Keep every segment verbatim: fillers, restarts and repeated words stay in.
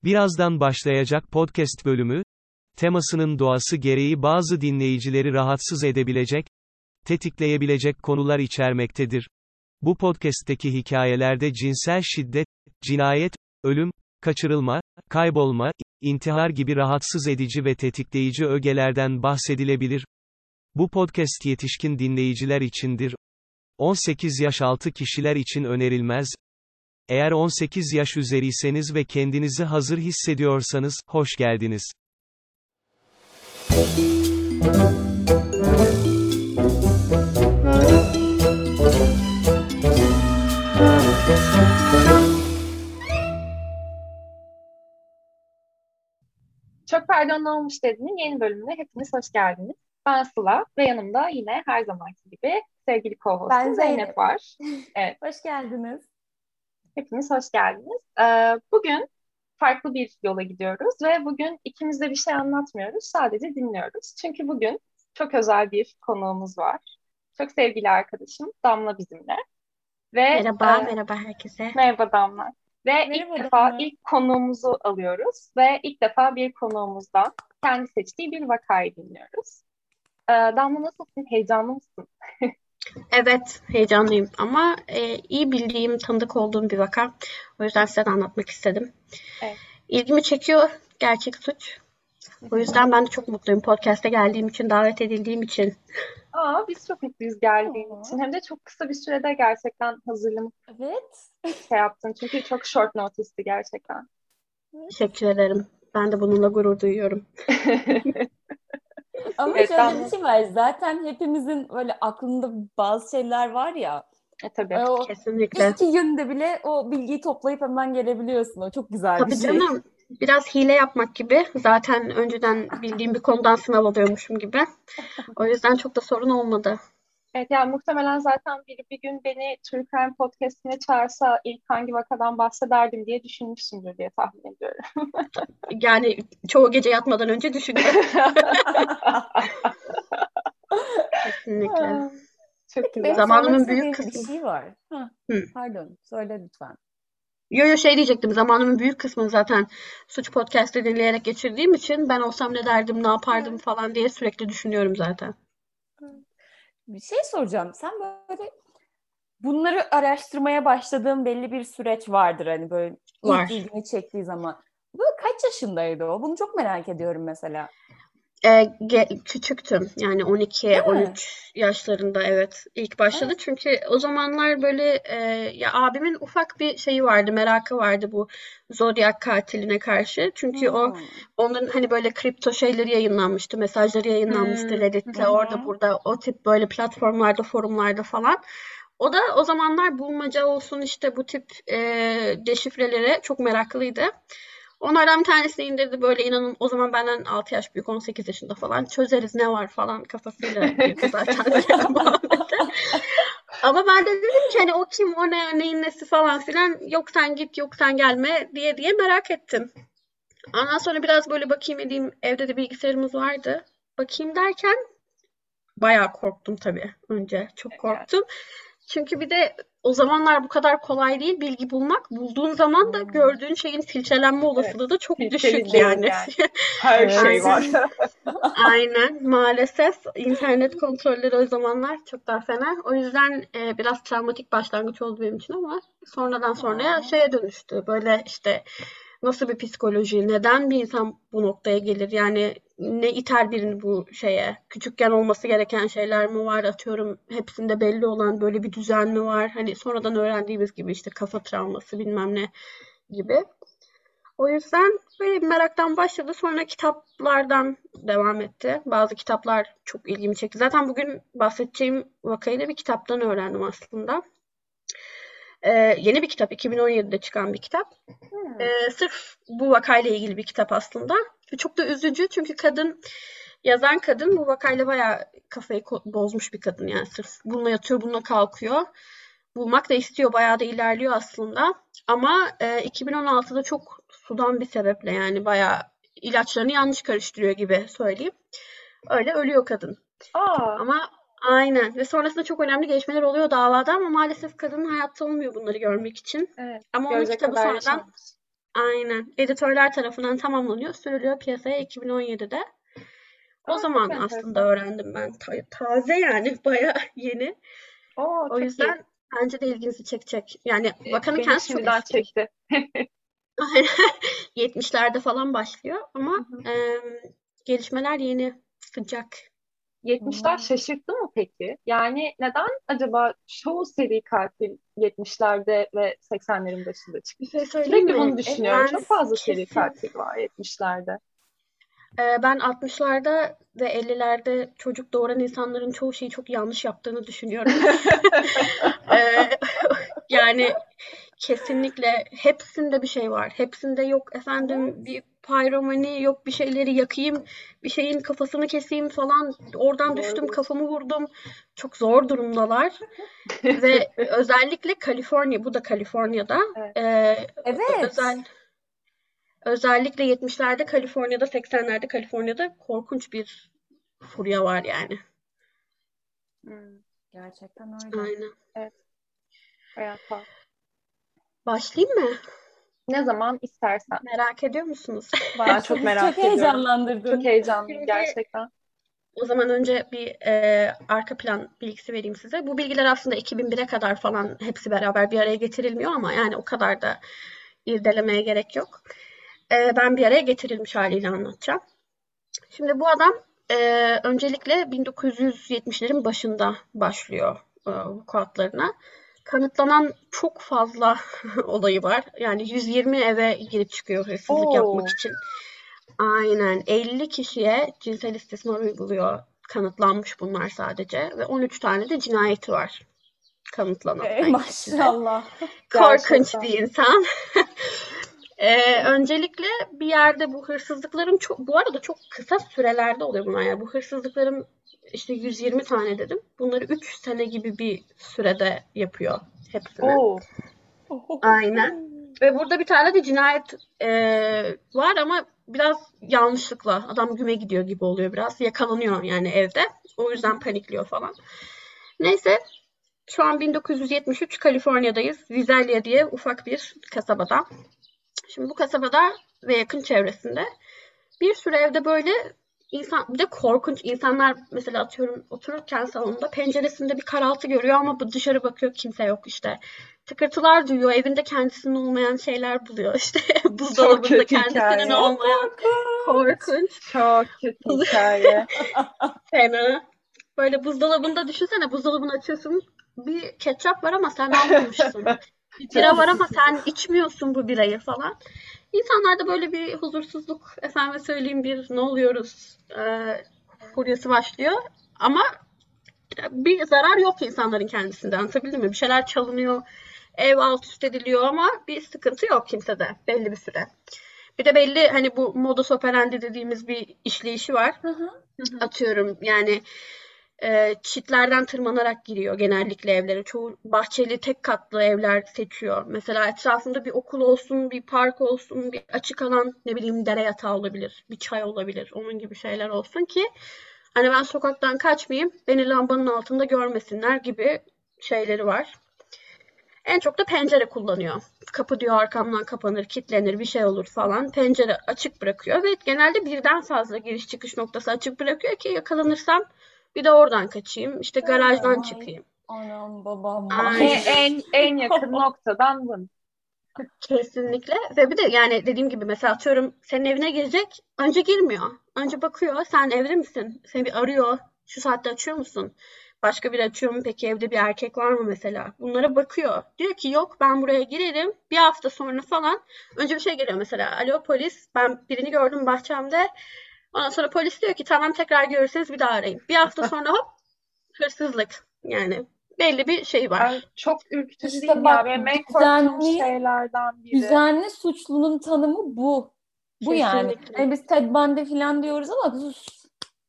Birazdan başlayacak podcast bölümü, temasının doğası gereği bazı dinleyicileri rahatsız edebilecek, tetikleyebilecek konular içermektedir. Bu podcast'teki hikayelerde cinsel şiddet, cinayet, ölüm, kaçırılma, kaybolma, intihar gibi rahatsız edici ve tetikleyici ögelerden bahsedilebilir. Bu podcast yetişkin dinleyiciler içindir. on sekiz yaş altı kişiler için önerilmez. Eğer on sekiz yaş üzeriyseniz ve kendinizi hazır hissediyorsanız, hoş geldiniz. Çok Pardon Olmuş Dedi'nin yeni bölümüne hepiniz hoş geldiniz. Ben Sıla ve yanımda yine her zamanki gibi sevgili co-hostum Zeynep var. Evet. Hoş geldiniz. Hepiniz hoş geldiniz. Ee, bugün farklı bir yola gidiyoruz ve bugün ikimiz de bir şey anlatmıyoruz, sadece dinliyoruz. Çünkü bugün çok özel bir konuğumuz var. Çok sevgili arkadaşım Damla bizimle. Ve, merhaba, e, merhaba herkese. Merhaba Damla. Ve Merhaba ilk Damla. defa ilk konuğumuzu alıyoruz ve ilk defa bir konuğumuzdan kendi seçtiği bir vakayı dinliyoruz. Ee, Damla nasılsın? Heyecanlı mısın? Evet, heyecanlıyım ama e, iyi bildiğim, tanıdık olduğum bir vaka. O yüzden size de anlatmak istedim. Evet. İlgimi çekiyor gerçek suç. O yüzden ben de çok mutluyum podcast'e geldiğim için, davet edildiğim için. Aa, biz çok mutluyuz geldiğin için. Hem de çok kısa bir sürede gerçekten hazırlanıp Evet. şey yaptın. Çünkü çok short notice'ti gerçekten. Teşekkür ederim. Ben de bununla gurur duyuyorum. Ama Evet, şöyle ben- bir şey var. Zaten hepimizin böyle aklında bazı şeyler var ya. E tabii. O Kesinlikle. iki günde bile o bilgiyi toplayıp hemen gelebiliyorsun. O çok güzel Tabii bir şey. canım. Biraz hile yapmak gibi. Zaten önceden bildiğim bir konudan sınav alıyormuşum gibi. O yüzden çok da sorun olmadı. Evet, yani muhtemelen zaten biri bir gün beni True Crime Podcast'ine çağırsa ilk hangi vakadan bahsederdim diye düşünmüşsündür diye tahmin ediyorum. Yani çoğu gece yatmadan önce düşünüyorum. Kesinlikle. Çok Peki güzel. benim Zamanımın sormak büyük istediğim bir kısmı- şey var. Hah, Hı. Pardon. Söyle lütfen. Yo yo şey diyecektim. Zamanımın büyük kısmını zaten suç podcast'ı dinleyerek geçirdiğim için ben olsam ne derdim, ne yapardım falan diye sürekli düşünüyorum zaten. Bir şey soracağım. Sen böyle bunları araştırmaya başladığın belli bir süreç vardır. Hani böyle Var. ilk ilgini çektiği zaman. Böyle kaç yaşındaydı o? Bunu çok merak ediyorum mesela. Ee, ge- küçüktüm. Yani on iki Değil mi? on üç yaşlarında evet ilk başladı. Evet. Çünkü o zamanlar böyle e, ya abimin ufak bir şeyi vardı, merakı vardı bu Zodiac katiline karşı. Çünkü o Hmm. onların hani böyle kripto şeyleri yayınlanmıştı, mesajları yayınlanmıştı Hmm. Reddit'te, Hı hı. orada burada o tip böyle platformlarda, forumlarda falan. O da o zamanlar bulmaca olsun işte bu tip e, deşifrelere çok meraklıydı. Onlardan bir tanesini indirdi böyle inanın o zaman benden altı yaş büyük on sekiz yaşında falan çözeriz ne var falan kafasıyla girdi zaten böyle muhabbete. Ama ben de dedim ki hani o kim o ne neyin nesi falan filan yok sen git yok sen gelme diye diye merak ettim. Ondan sonra biraz böyle bakayım edeyim evde de bilgisayarımız vardı. Bakayım derken bayağı korktum tabii önce çok korktum. Çünkü bir de o zamanlar bu kadar kolay değil bilgi bulmak. Bulduğun zaman da Hmm. gördüğün şeyin filtrelenme olasılığı da çok Filtreli düşük değil yani. yani. Her Evet. şey var. Aynen maalesef internet kontrolleri o zamanlar çok daha fena. O yüzden e, biraz travmatik başlangıç oldu benim için ama sonradan sonraya Aa. şeye dönüştü. Böyle işte nasıl bir psikoloji, neden bir insan bu noktaya gelir? Yani ne iter birini bu şeye? Küçükken olması gereken şeyler mi var? Atıyorum hepsinde belli olan böyle bir düzen mi var? Hani sonradan öğrendiğimiz gibi işte kafa travması bilmem ne gibi. O yüzden böyle bir meraktan başladı. Sonra kitaplardan devam etti. Bazı kitaplar çok ilgimi çekti. Zaten bugün bahsedeceğim vakayı da bir kitaptan öğrendim aslında. Ee, yeni bir kitap. iki bin on yedide çıkan bir kitap. Hmm. Ee, sırf bu vakayla ilgili bir kitap aslında. Ve çok da üzücü çünkü kadın, yazan kadın bu vakayla bayağı kafayı ko- bozmuş bir kadın. Yani sırf bununla yatıyor, bununla kalkıyor. Bulmak da istiyor, bayağı da ilerliyor aslında. Ama e, iki bin on altıda çok sudan bir sebeple yani bayağı ilaçlarını yanlış karıştırıyor gibi söyleyeyim. Öyle ölüyor kadın. Aa, Ama aynen ve sonrasında çok önemli gelişmeler oluyor davada ama maalesef kadının hayatta olmuyor bunları görmek için. evet. Ama onun Görecek kitabı kadar sonradan yaşanmış. Aynen. Editörler tarafından tamamlanıyor, sürülüyor piyasaya iki bin on yedide. O Aa, çok zaman aslında enteresan. öğrendim ben. Ta- taze yani bayağı yeni. Oo, O çok iyi. yüzden bence de ilginizi çekecek. Yani E, Vakan'ın Beni kendisi çok şimdiden eski. çekti. Aynen. yetmişlerde falan başlıyor ama Hı hı. em, gelişmeler yeni, sıcak. yetmişler Hmm. şaşırttı mı peki? Yani neden acaba çoğu seri katil yetmişlerde ve seksenlerin başında Bir çıktı? şey söyleyeyim Sürekli mi? bunu düşünüyorum. Ben Çok fazla seri kesin katil var yetmişlerde. e, ben altmışlarda ve ellilerde çocuk doğuran insanların çoğu şeyi çok yanlış yaptığını düşünüyorum. E, Yani kesinlikle hepsinde bir şey var. Hepsinde yok efendim Evet. bir pyromani, yok bir şeyleri yakayım, bir şeyin kafasını keseyim falan. Oradan Doğru düştüm, diyorsun. kafamı vurdum. Çok zor durumdalar. Ve özellikle Kaliforniya, bu da Kaliforniya'da. Evet. Ee, Evet. özel özellikle yetmişlerde Kaliforniya'da, seksenlerde Kaliforniya'da korkunç bir furya var yani. Hmm, Gerçekten öyle. Aynen. evet. Bayağı tuhaf. Başlayayım mı? Ne zaman istersen. Merak ediyor musunuz? Ben çok Başladı. Çok merak ediyorum. Çok heyecanlandırdın. heyecanlıyım Şimdi gerçekten. o zaman önce bir e, arka plan bilgisi vereyim size. Bu bilgiler aslında iki bin bire kadar falan hepsi beraber bir araya getirilmiyor ama yani o kadar da irdelemeye gerek yok. E, ben bir araya getirilmiş haliyle anlatacağım. Şimdi bu adam e, öncelikle bin dokuz yüz yetmişlerin başında başlıyor e, vukuatlarına. Kanıtlanan çok fazla olayı var. Yani yüz yirmi eve girip çıkıyor hırsızlık yapmak Oo, için. Aynen elli kişiye cinsel istismar uyguluyor. Kanıtlanmış bunlar sadece. Ve on üç tane de cinayeti var kanıtlanan Ey aynı şekilde. maşallah. Korkunç gerçekten. bir insan. Ee, öncelikle bir yerde bu hırsızlıkların çok, bu arada çok kısa sürelerde oluyor bunlar. Yani bu hırsızlıkların işte yüz yirmi tane dedim. Bunları üç sene gibi bir sürede yapıyor hepsini. Oo, Aynen. Ve burada bir tane de cinayet e, var ama biraz yanlışlıkla. Adam güme gidiyor gibi oluyor biraz. Yakalanıyor yani evde. O yüzden panikliyor falan. Neyse şu an bin dokuz yüz yetmiş üç Kaliforniya'dayız. Visalia diye ufak bir kasabada. Şimdi bu kasabada ve yakın çevresinde bir sürü evde böyle insan, bir de korkunç insanlar mesela atıyorum otururken salonda penceresinde bir karaltı görüyor ama bu dışarı bakıyor kimse yok işte. Tıkırtılar duyuyor, evinde kendisinin olmayan şeyler buluyor işte çok buzdolabında kötü kendisinin hikaye. Çok olmayan korkunç. korkunç Çok kötü hikaye. fena. Böyle buzdolabında düşünsene buzdolabını açıyorsun bir ketçap var ama sen almamışsın. Bir Çok bira var kötü. ama sen içmiyorsun bu birayı falan. İnsanlarda böyle bir huzursuzluk, efendime söyleyeyim bir ne oluyoruz e, furyası başlıyor. Ama bir zarar yok insanların kendisinde. Anlatabildim mi? Bir şeyler çalınıyor, ev alt üst ediliyor ama bir sıkıntı yok kimsede belli bir süre. Bir de belli hani bu modus operandi dediğimiz bir işleyişi var. Hı hı. Hı hı. Atıyorum yani e, çitlerden tırmanarak giriyor genellikle evlere. Çoğu bahçeli tek katlı evler seçiyor. Mesela etrafında bir okul olsun, bir park olsun, bir açık alan, ne bileyim dere yatağı olabilir, bir çay olabilir. Onun gibi şeyler olsun ki hani ben sokaktan kaçmayayım, beni lambanın altında görmesinler gibi şeyleri var. En çok da pencere kullanıyor. Kapı diyor arkamdan kapanır, kilitlenir, bir şey olur falan. Pencere açık bırakıyor ve genelde birden fazla giriş çıkış noktası açık bırakıyor ki yakalanırsam bir de oradan kaçayım. İşte garajdan Vay çıkayım. anam babam En, vay. Aynen. en, en yakın noktadan vın. Kesinlikle. Ve bir de yani dediğim gibi mesela atıyorum senin evine girecek. Önce girmiyor. Önce bakıyor. Sen evde misin? Seni bir arıyor. Şu saatte açıyor musun? Başka biri açıyor mu? Peki evde bir erkek var mı mesela? Bunlara bakıyor. Diyor ki yok ben buraya girerim. Bir hafta sonra falan. Önce bir şey geliyor mesela. Alo polis. Ben birini gördüm bahçemde. Ondan sonra polis diyor ki tamam tekrar görürseniz bir daha arayın. Bir hafta sonra hop hırsızlık. Yani belli bir şey Ay, var. çok ürkütücü değil İşte mi ya? bak Benim en korktuğum düzenli şeylerden biri. düzenli suçlunun tanımı bu. Bu yani. Kesinlikle. Hani biz Ted Bundy falan diyoruz ama sus.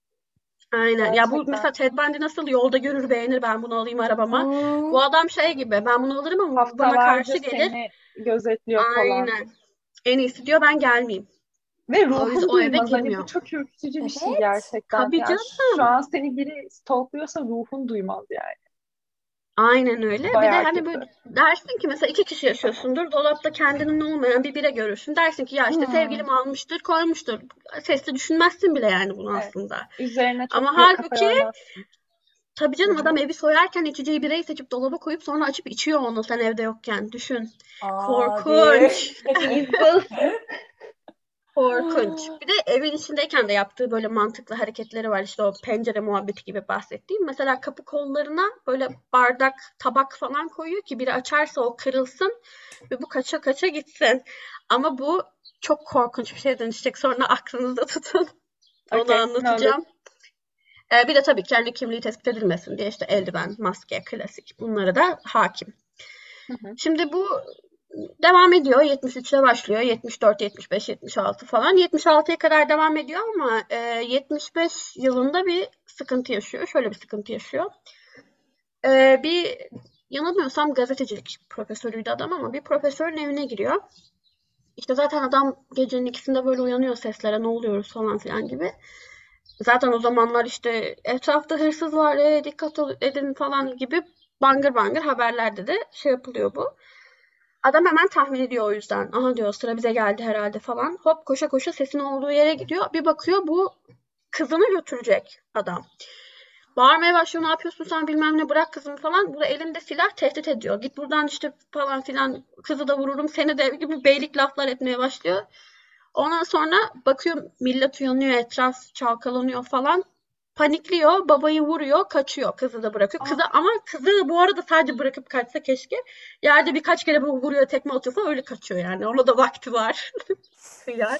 Aynen. Ya bu Gerçekten. mesela Ted Bundy nasıl yolda görür beğenir ben bunu alayım arabama. Hmm. Bu adam şey gibi ben bunu alırım ama bu bana Haftalarca karşı gelir. seni gözetliyor falan. Aynen. En iyisi diyor ben gelmeyeyim. Ve O yüzden ruhun o eve duymaz. Hani bu girmiyor. çok ürkütücü bir şey Evet. gerçekten. Tabii Yani şu canım. an seni biri stalkluyorsa ruhun duymaz yani. Aynen öyle. Bir de Bayağı hani kötü. böyle dersin ki mesela iki kişi yaşıyorsundur. Dolapta kendinin olmayan bir bira görürsün. Dersin ki ya işte Hmm. sevgilim almıştır, koymuştur. Sesli düşünmezsin bile yani bunu Evet. aslında. Üzerine çok Ama bir kafa halbuki yormazsın. tabii Hı canım adam hı. evi soyarken içeceği birayı seçip dolaba koyup sonra açıp içiyor onu sen evde yokken. Düşün. Abi. Korkunç. Evil. Korkunç. Bir de evin içindeyken de yaptığı böyle mantıklı hareketleri var. İşte o pencere muhabbeti gibi bahsettiğim. Mesela kapı kollarına böyle bardak, tabak falan koyuyor ki biri açarsa o kırılsın ve bu kaça kaça gitsin. Ama bu çok korkunç bir şeye dönüşecek. Sonra aklınızda tutun. Onu Okey, ne olur. anlatacağım. Ee, bir de tabii kendi kimliği tespit edilmesin diye işte eldiven, maske, klasik. Bunlara da hakim. Hı hı. Şimdi bu devam ediyor. yetmiş üçte başlıyor. yetmiş dört, yetmiş beş, yetmiş altı falan. yetmiş altıya kadar devam ediyor ama e, yetmiş beş yılında bir sıkıntı yaşıyor. Şöyle bir sıkıntı yaşıyor. E, bir yanılmıyorsam gazetecilik profesörüydü adam ama bir profesörün evine giriyor. İşte zaten adam gecenin ikisinde böyle uyanıyor seslere ne oluyoruz falan filan gibi. Zaten o zamanlar işte etrafta hırsız var, e, dikkat edin falan gibi bangır bangır haberlerde de şey yapılıyor bu. Adam hemen tahmin ediyor o yüzden. Aha diyor sıra bize geldi herhalde falan. Hop koşa koşa sesin olduğu yere gidiyor. Bir bakıyor bu kızını götürecek adam. Bağırmaya başlıyor ne yapıyorsun sen bilmem ne bırak kızımı falan. Bu da elinde silah tehdit ediyor. Git buradan işte falan filan kızı da vururum seni de gibi beylik laflar etmeye başlıyor. Ondan sonra bakıyor millet uyanıyor etraf çalkalanıyor falan. Panikliyor, babayı vuruyor, kaçıyor. Kızı da bırakıyor. Kızı ama kızı da bu arada sadece bırakıp kaçsa keşke. Yerde birkaç kere bu vuruyor, tekme atıyor falan öyle kaçıyor yani. Ona da vakti var. Hıyar.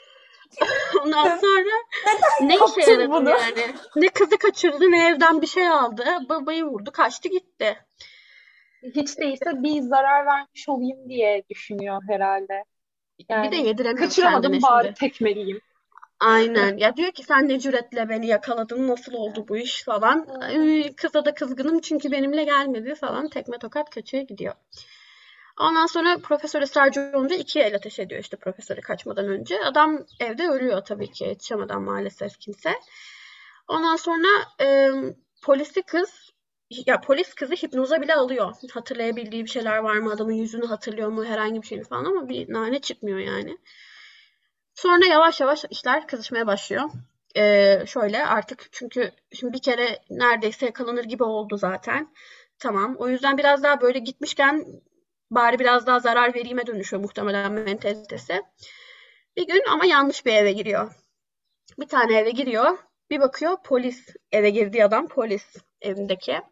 Ondan sonra ne işe Yaptın yaradı bunu. yani? Ne kızı kaçırdı ne evden bir şey aldı. Babayı vurdu, kaçtı gitti. Hiç değilse bir zarar vermiş olayım diye düşünüyor herhalde. Bir de Yani yediremiyor kendine kaçıramadım bari şimdi. tekmeliyim. Aynen. Ya diyor ki sen ne cüretle beni yakaladın, nasıl oldu bu iş falan. Ay, kıza da kızgınım çünkü benimle gelmedi falan. Tekme tokat kaçıyor gidiyor. Ondan sonra profesör ısrarcı olunca ikiye el ateş ediyor işte profesörü kaçmadan önce. Adam evde ölüyor tabii ki yetişemeden maalesef kimse. Ondan sonra e, polisi kız ya polis kızı hipnoza bile alıyor. Hatırlayabildiği bir şeyler var mı? Adamın yüzünü hatırlıyor mu? Herhangi bir şeyini falan ama bir nane çıkmıyor yani. Sonra yavaş yavaş işler kızışmaya başlıyor. Ee, şöyle artık çünkü şimdi bir kere neredeyse yakalanır gibi oldu zaten. Tamam. O yüzden biraz daha böyle gitmişken bari biraz daha zarar vereyime dönüşüyor muhtemelen mentalitesi. Bir gün ama yanlış bir eve giriyor. Bir tane eve giriyor. Bir bakıyor polis eve girdiği adam polis evindeki.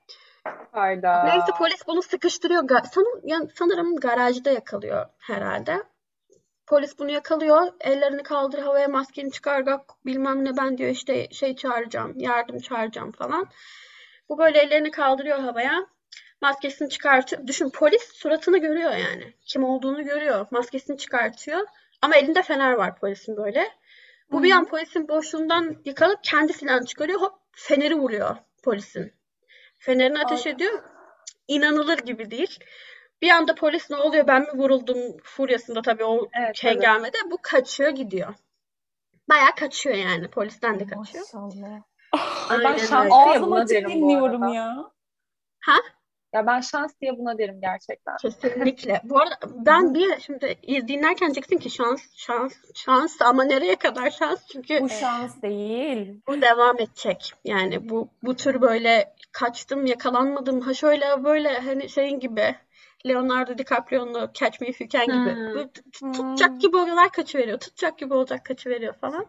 Neyse Hayda. polis bunu sıkıştırıyor. San- sanırım garajda yakalıyor herhalde. Polis bunu yakalıyor. Ellerini kaldır havaya maskeni çıkar bilmem ne ben diyor işte şey çağıracağım yardım çağıracağım falan. Bu böyle ellerini kaldırıyor havaya. Maskesini çıkartıyor. Düşün polis suratını görüyor yani. Kim olduğunu görüyor. Maskesini çıkartıyor. Ama elinde fener var polisin böyle. Bu bir an Hı. polisin boşluğundan yakalıp kendi silahını çıkarıyor. Hop feneri vuruyor polisin. Fenerini ateş Ay, ediyor. İnanılır gibi değil. Bir anda polis ne oluyor ben mi vuruldum furyasında tabii o Evet, tabii. hengamede bu kaçıyor gidiyor. Bayağı kaçıyor yani polisten de kaçıyor. maşallah. Ay ben Aynen şans öyle. diye Ağzım buna açık derim bu dinliyorum arada. ya. Ha? Ya ben şans diye buna derim gerçekten. Kesinlikle. Bu arada ben bir ara şimdi iz- dinlerken diyeceksin ki şans, şans, şans ama nereye kadar şans? Çünkü Bu Evet. şans değil. bu devam edecek. Yani bu bu tür böyle kaçtım, yakalanmadım, ha şöyle böyle hani şeyin gibi Leonardo DiCaprio'nun Catch Me If You Can gibi. Hmm. Bu t- tutacak Hmm. gibi oluyorlar kaçıveriyor. Tutacak gibi olacak kaçıveriyor falan.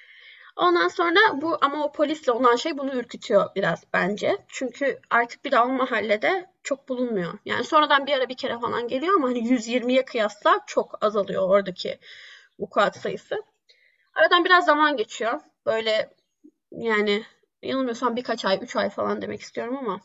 Ondan sonra bu ama o polisle olan şey bunu ürkütüyor biraz bence. Çünkü artık bir daha o mahallede çok bulunmuyor. Yani sonradan bir ara bir kere falan geliyor ama hani yüz yirmiye kıyasla çok azalıyor oradaki vukuat sayısı. Aradan biraz zaman geçiyor. Böyle yani yanılmıyorsam birkaç ay, üç ay falan demek istiyorum ama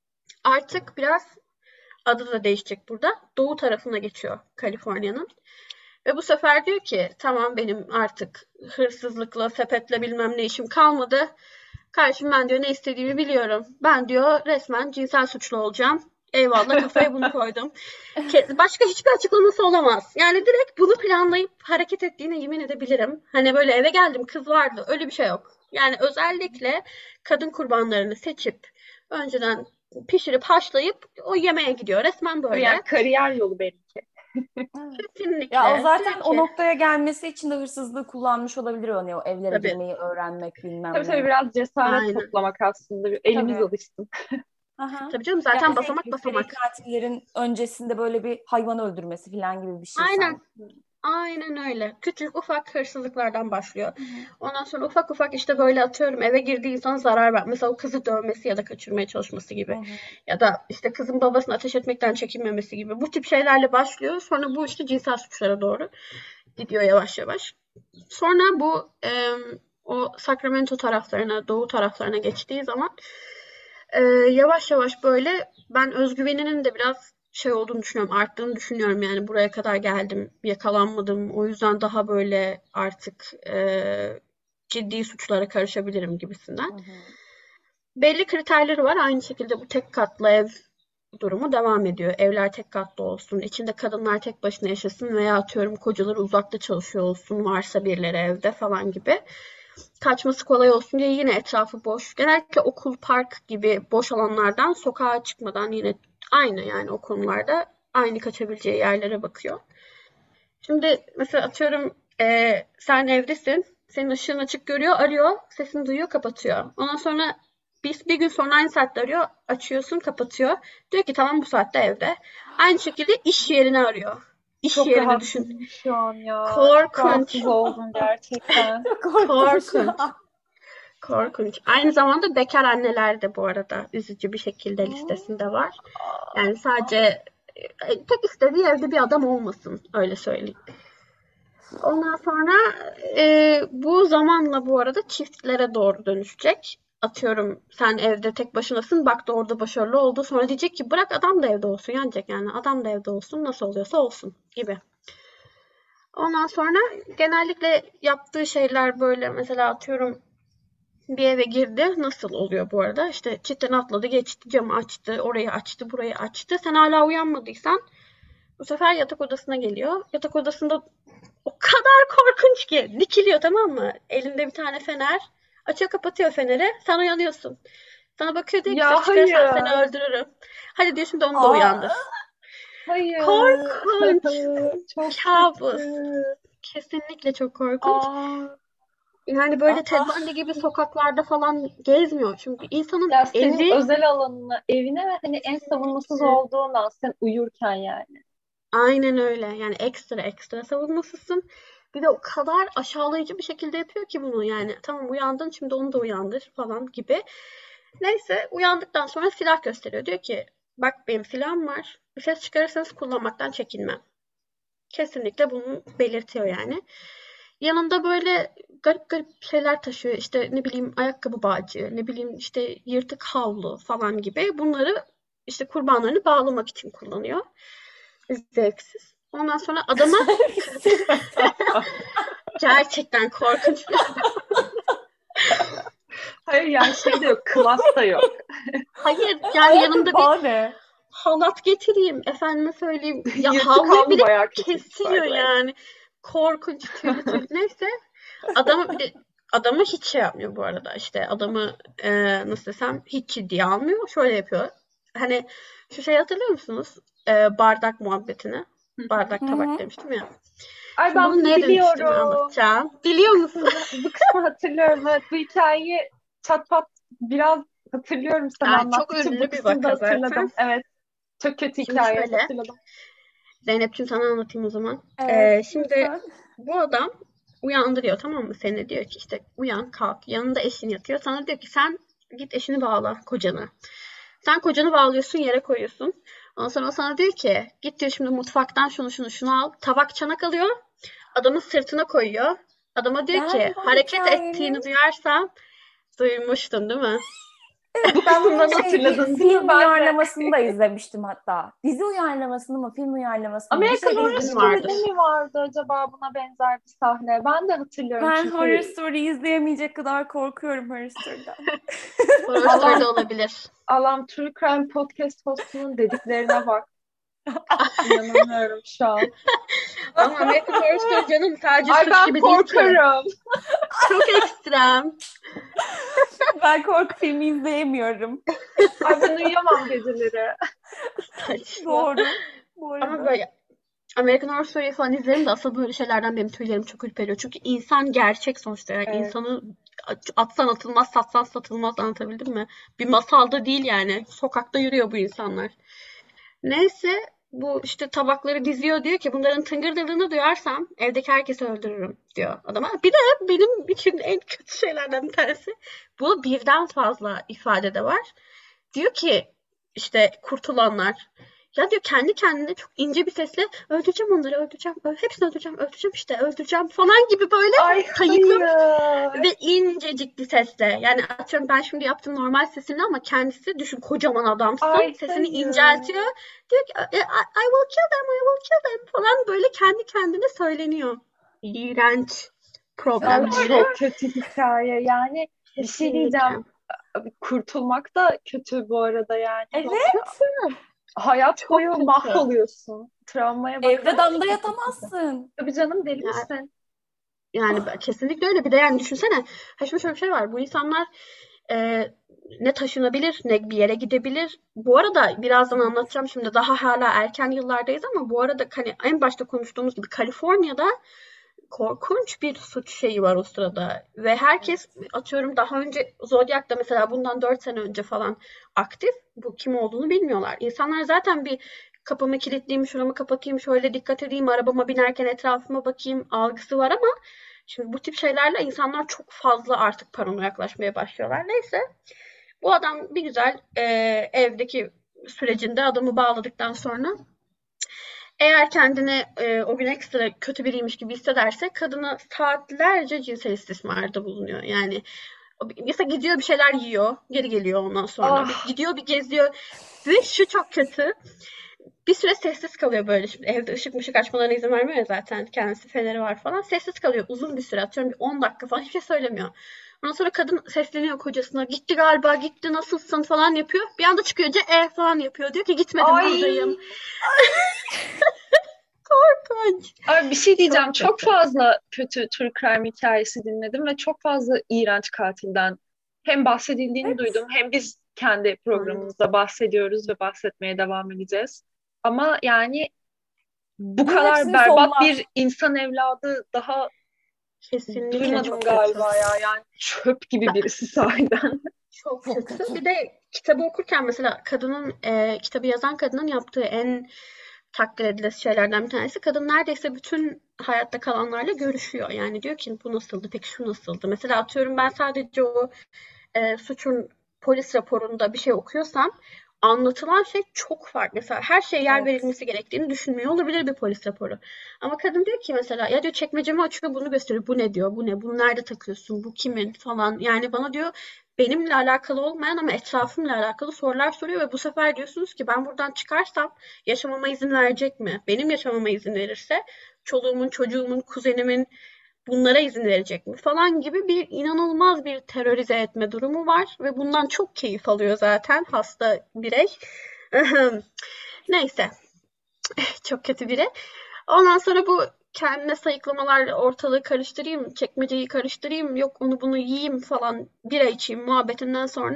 artık biraz adı da değişecek burada. Doğu tarafına geçiyor Kaliforniya'nın. Ve bu sefer diyor ki tamam benim artık hırsızlıkla, sepetle bilmem ne işim kalmadı. Kardeşim ben diyor ne istediğimi biliyorum. Ben diyor resmen cinsel suçlu olacağım. Eyvallah kafaya bunu koydum. Başka hiçbir açıklaması olamaz. Yani direkt bunu planlayıp hareket ettiğine yemin edebilirim. Hani böyle eve geldim kız vardı öyle bir şey yok. Yani özellikle kadın kurbanlarını seçip önceden pişirip haşlayıp o yemeğe gidiyor. Resmen böyle. Yani kariyer yolu benimki. Kesinlikle. Ya o zaten Diyor o ki, noktaya gelmesi için de hırsızlığı kullanmış olabilir, hani o evlere tabii, girmeyi öğrenmek bilmem Tabii tabii ne. biraz cesaret aynen. toplamak aslında. Bir elimiz Tabii. alışsın. Aha. Tabii canım, Ya zaten şey basamak gibi, seri basamak. katillerin öncesinde böyle bir hayvan öldürmesi falan gibi bir şey Aynen. sanki. Aynen öyle. Küçük ufak hırsızlıklardan başlıyor. Hı hı. Ondan sonra ufak ufak işte böyle atıyorum eve girdiği insana zarar ver. Mesela o kızı dövmesi ya da kaçırmaya çalışması Hı gibi. hı. Ya da işte kızın babasını ateş etmekten çekinmemesi gibi. Bu tip şeylerle başlıyor. Sonra bu işte cinsel suçlara doğru gidiyor yavaş yavaş. Sonra bu em, o Sacramento taraflarına, doğu taraflarına geçtiği zaman e, yavaş yavaş böyle ben özgüveninin de biraz şey olduğunu düşünüyorum, arttığını düşünüyorum. Yani buraya kadar geldim, yakalanmadım. O yüzden daha böyle artık e, ciddi suçlara karışabilirim gibisinden. Hı hı. Belli kriterleri var. Aynı şekilde bu tek katlı ev durumu devam ediyor. Evler tek katlı olsun, içinde kadınlar tek başına yaşasın veya atıyorum kocaları uzakta çalışıyor olsun, varsa birileri evde falan gibi. Kaçması kolay olsun diye yine etrafı boş. Genellikle okul, park gibi boş alanlardan sokağa çıkmadan yine aynı, yani o konularda aynı kaçabileceği yerlere bakıyor. Şimdi mesela atıyorum e, sen evdesin. Senin ışığın açık görüyor, arıyor. Sesini duyuyor, kapatıyor. Ondan sonra bir, bir gün sonra aynı saatte arıyor. Açıyorsun, kapatıyor. Diyor ki tamam bu saatte evde. Aynı şekilde iş yerini arıyor. İş Çok yerini düşün. rahatsızım şu an ya. Çok Korkunç. rahatsız oldum gerçekten. Çok korktum şu Korkunç. an. Korkunç. Aynı zamanda bekar anneler de bu arada üzücü bir şekilde listesinde var. Yani sadece e, tek istediği evde bir adam olmasın. Öyle söyleyeyim. Ondan sonra e, bu zamanla bu arada çiftlere doğru dönüşecek. Atıyorum sen evde tek başınasın, bak da orada başarılı oldu. Sonra diyecek ki bırak adam da evde olsun, yanacak yani. Adam da evde olsun, nasıl oluyorsa olsun gibi. Ondan sonra genellikle yaptığı şeyler böyle, mesela atıyorum bir eve girdi. Nasıl oluyor bu arada? İşte çitten atladı, geçti, camı açtı, orayı açtı, burayı açtı. Sen hala uyanmadıysan bu sefer yatak odasına geliyor. Yatak odasında o kadar korkunç ki dikiliyor, tamam mı? Elinde bir tane fener. Açıyor kapatıyor feneri. Sen uyanıyorsun. Sana bakıyor diyor ki Ya ses çıkarırsan seni hayır. öldürürüm. Hadi diyor şimdi onu da Aa, uyandır. Hayır. Korkunç. Çok Kabus. kötü. Kesinlikle çok korkunç. Aa. Yani böyle Ted aa. Bundy gibi sokaklarda falan gezmiyor. Çünkü insanın Ya senin evi özel alanına, evine ve hani en savunmasız kesinlikle olduğun an sen uyurken yani. aynen öyle. Yani ekstra ekstra savunmasızsın. Bir de o kadar aşağılayıcı bir şekilde yapıyor ki bunu yani. Tamam uyandın şimdi onu da uyandır falan gibi. Neyse uyandıktan sonra silah gösteriyor. Diyor ki bak benim silahım var. Bir ses çıkarırsanız kullanmaktan çekinmem. Kesinlikle bunu belirtiyor yani. Yanında böyle garip garip şeyler taşıyor. İşte ne bileyim ayakkabı bağcığı, ne bileyim işte yırtık havlu falan gibi. Bunları işte kurbanlarını bağlamak için kullanıyor. Zevksiz. Ondan sonra adama gerçekten korkunç bir Hayır yani şey de yok, klas da yok. hayır yani Ayakkabı yanımda bir bağı ne? halat getireyim efendime söyleyeyim. Ya Yırtık havluyu havlu bile bayağı kötüymüş by kesiyor the way. yani. Korkunç tüylü tüylü. Neyse adamı bir de adamı hiç şey yapmıyor bu arada. İşte adamı e, nasıl desem hiç ciddiye almıyor. Şöyle yapıyor. Hani şu şeyi hatırlıyor musunuz? E, bardak muhabbetini. Bardak Hı tabak hı. demiştim ya. Ay Şimdi ben bunu bunu neye dönüştüğümü biliyorum. anlatacağım. Biliyor Bu musun? kısmını, bu kısmı hatırlıyorum. Evet, bu hikayeyi çat pat biraz hatırlıyorum sen Yani çok anlattıkça bu ünlü bir kısmını da vaka zaten. hatırladım. Evet, çok kötü Şimdi hikaye şöyle. hatırladım. Zeynep'ciğim sana anlatayım o zaman. Evet, Ee, şimdi lütfen. bu adam uyandırıyor, tamam mı? Seni diyor ki işte uyan kalk. Yanında eşin yatıyor. Sana diyor ki sen git eşini bağla, kocanı. Sen kocanı bağlıyorsun, yere koyuyorsun. Ondan sonra o sana diyor ki git diyor şimdi mutfaktan şunu şunu şunu al. Tabak çanak alıyor. Adamın sırtına koyuyor. Adama diyor ki Ben bu hareket hikayenin ettiğini duyarsam duymuştun değil mi? Evet, Bu ben bunun kısımdan şey bir hatırladın değil mi? film Ben de. uyarlamasını da izlemiştim hatta. Dizi uyarlamasını mı, film uyarlamasını mı bir American şey Horror Kesin izlemiştim. vardır. Story'de mi vardı acaba buna benzer bir sahne? Ben de hatırlıyorum Ben Horror çünkü Story izleyemeyecek kadar korkuyorum Horror Story'den. Horror Story'de Allah'ım, olabilir. Allah'ım True Crime Podcast hostunun dediklerine bak. İnanamıyorum şu an. Ama American Horror Story canım sadece Ay suç ben gibi değil ki. korkarım. Çok ekstrem. Ben korku filmi izleyemiyorum. Ay ben uyuyamam geceleri. Saçma. Doğru. Bu Ama arada. böyle American Horror Story falan izlerim de asıl böyle şeylerden benim tüylerim çok ürperiyor. Çünkü insan gerçek sonuçta. Yani Evet. insanı atsan atılmaz, satsan satılmaz, anlatabildim mi? Bir masalda değil yani. Sokakta yürüyor bu insanlar. Neyse bu işte tabakları diziyor, diyor ki bunların tıngırdadığını duyarsam evdeki herkesi öldürürüm diyor adama. Bir de benim için en kötü şeylerden bir tanesi bu, birden fazla ifade de var. Diyor ki işte kurtulanlar, ya diyor kendi kendine çok ince bir sesle öldüreceğim onları, öldüreceğim, ö- hepsini öldüreceğim, öldüreceğim işte, öldüreceğim falan gibi böyle Ay kayıklı hayır. ve incecik bir sesle. Yani atıyorum ben şimdi yaptım normal sesini ama kendisi, düşün kocaman adamsın, Ay sesini hayır. inceltiyor. Diyor ki I, I will kill them, I will kill them falan, böyle kendi kendine söyleniyor. İğrenç Ay problemleri. çok kötü hikaye. Yani bir şey diyeceğim. Kesinlikle. Abi, kurtulmak da kötü bu arada yani. Evet. Kötü. Hayat Çok boyu kötü. mahvoluyorsun. Travmaya Evde bakar damda mısın? yatamazsın. Tabii canım, deli Yani, misin? yani ben- kesinlikle öyle. Bir de yani düşünsene. Ha şimdi şöyle bir şey var. Bu insanlar e, ne taşınabilir ne bir yere gidebilir. Bu arada birazdan anlatacağım, şimdi daha hala erken yıllardayız ama bu arada hani en başta konuştuğumuz gibi Kaliforniya'da korkunç bir suç şeyi var o sırada. Ve herkes, atıyorum daha önce Zodiac'ta mesela bundan dört sene önce falan aktif. Bu kim olduğunu bilmiyorlar. İnsanlar zaten bir kapımı kilitleyeyim, şuramı kapatayım, şöyle dikkat edeyim, arabama binerken etrafıma bakayım algısı var ama şimdi bu tip şeylerle insanlar çok fazla artık paranoyaklaşmaya başlıyorlar. Neyse bu adam bir güzel e, evdeki sürecinde adamı bağladıktan sonra, eğer kendini e, o gün ekstra kötü biriymiş gibi hissederse kadına saatlerce cinsel istismarda bulunuyor. Yani mesela gidiyor bir şeyler yiyor, geri geliyor ondan sonra. Bir Ah, gidiyor bir geziyor ve şu çok kötü. Bir süre sessiz kalıyor böyle. Şimdi evde ışık mışık açmalarına izin vermiyor ya zaten. Kendisi feneri var falan. Sessiz kalıyor uzun bir süre. Atıyorum bir on dakika falan hiçbir şey söylemiyor. Ondan sonra kadın sesleniyor kocasına. Gitti galiba, gitti, nasılsın falan yapıyor. Bir anda çıkıyor, e falan yapıyor. Diyor ki gitmedim, ay. buradayım. Korkunç. Abi bir şey diyeceğim. Çok Çok kötü. fazla kötü true crime hikayesi dinledim ve çok fazla iğrenç katilden hem bahsedildiğini Evet. duydum, hem biz kendi Aynen. programımızda bahsediyoruz ve bahsetmeye devam edeceğiz. Ama yani bu Ve kadar hepsinin berbat sonlar. bir insan evladı daha Kesinlikle duymadım çok kötü. galiba ya. Yani çöp gibi Ben, birisi sahiden. çok Çok kötü. kötü. Bir de kitabı okurken mesela kadının, e, kitabı yazan kadının yaptığı en takdir edilen şeylerden bir tanesi, kadın neredeyse bütün hayatta kalanlarla görüşüyor. Yani diyor ki bu nasıldı, peki şu nasıldı? Mesela atıyorum ben sadece o e, suçun polis raporunda bir şey okuyorsam anlatılan şey çok farklı. Mesela her şeye yer Evet. verilmesi gerektiğini düşünmüyor olabilir bir polis raporu. Ama kadın diyor ki mesela, ya diyor çekmecemi açıyor bunu gösteriyor. Bu ne diyor, bu ne, bunu nerede takıyorsun, bu kimin falan. Yani bana diyor benimle alakalı olmayan ama etrafımla alakalı sorular soruyor ve bu sefer diyorsunuz ki ben buradan çıkarsam yaşamama izin verecek mi? Benim yaşamama izin verirse çoluğumun, çocuğumun, kuzenimin bunlara izin verecek mi falan gibi bir inanılmaz bir terörize etme durumu var ve bundan çok keyif alıyor zaten hasta birey. Neyse, çok kötü biri. Ondan sonra bu kendine sayıklamalar, ortalığı karıştırayım, çekmeceyi karıştırayım, yok onu bunu yiyeyim falan, bira içeyim muhabbetinden sonra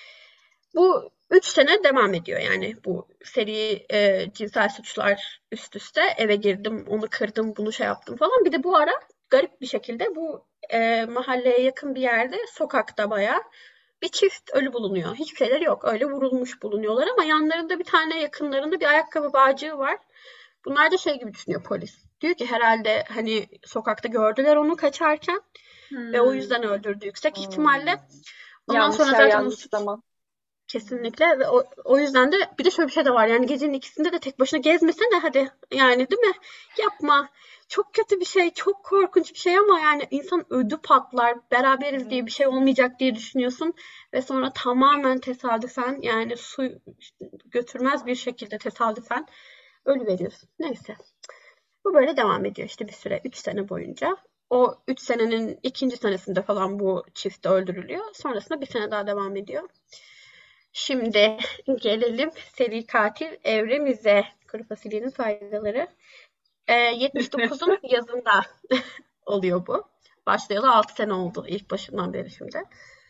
bu üç sene devam ediyor. Yani bu seri e, cinsel suçlar üst üste, eve girdim, onu kırdım, bunu şey yaptım falan. Bir de bu ara garip bir şekilde bu e, mahalleye yakın bir yerde, sokakta bayağı bir çift ölü bulunuyor. Hiçbir şeyleri yok. Öyle vurulmuş bulunuyorlar ama yanlarında bir tane, yakınlarında bir ayakkabı bağcığı var. Bunlar da şey gibi düşünüyor polis. Diyor ki herhalde hani sokakta gördüler onu kaçarken ve o yüzden Hmm. öldürdü yüksek Hmm. ihtimalle. Ondan Yanlış sonra yer, zaten o yanlış suç, zaman. kesinlikle, ve o, o yüzden de bir de şöyle bir şey de var, yani gecenin ikisinde de tek başına gezmesene hadi, yani değil mi? Yapma. Çok kötü bir şey, çok korkunç bir şey ama yani insan ödü patlar. Beraberiz diye bir şey Evet. olmayacak diye düşünüyorsun ve sonra tamamen tesadüfen, yani su götürmez bir şekilde tesadüfen ölü veriyorsun. Neyse. Bu böyle devam ediyor işte bir süre, üç sene boyunca. O üç senenin ikinci senesinde falan bu çift öldürülüyor. Sonrasında bir sene daha devam ediyor. Şimdi gelelim seri katil evremize. Kuru fasulyenin faydaları. Ee, yetmiş dokuzun yazında oluyor bu. Başlayalı altı sene oldu ilk başından beri şimdi.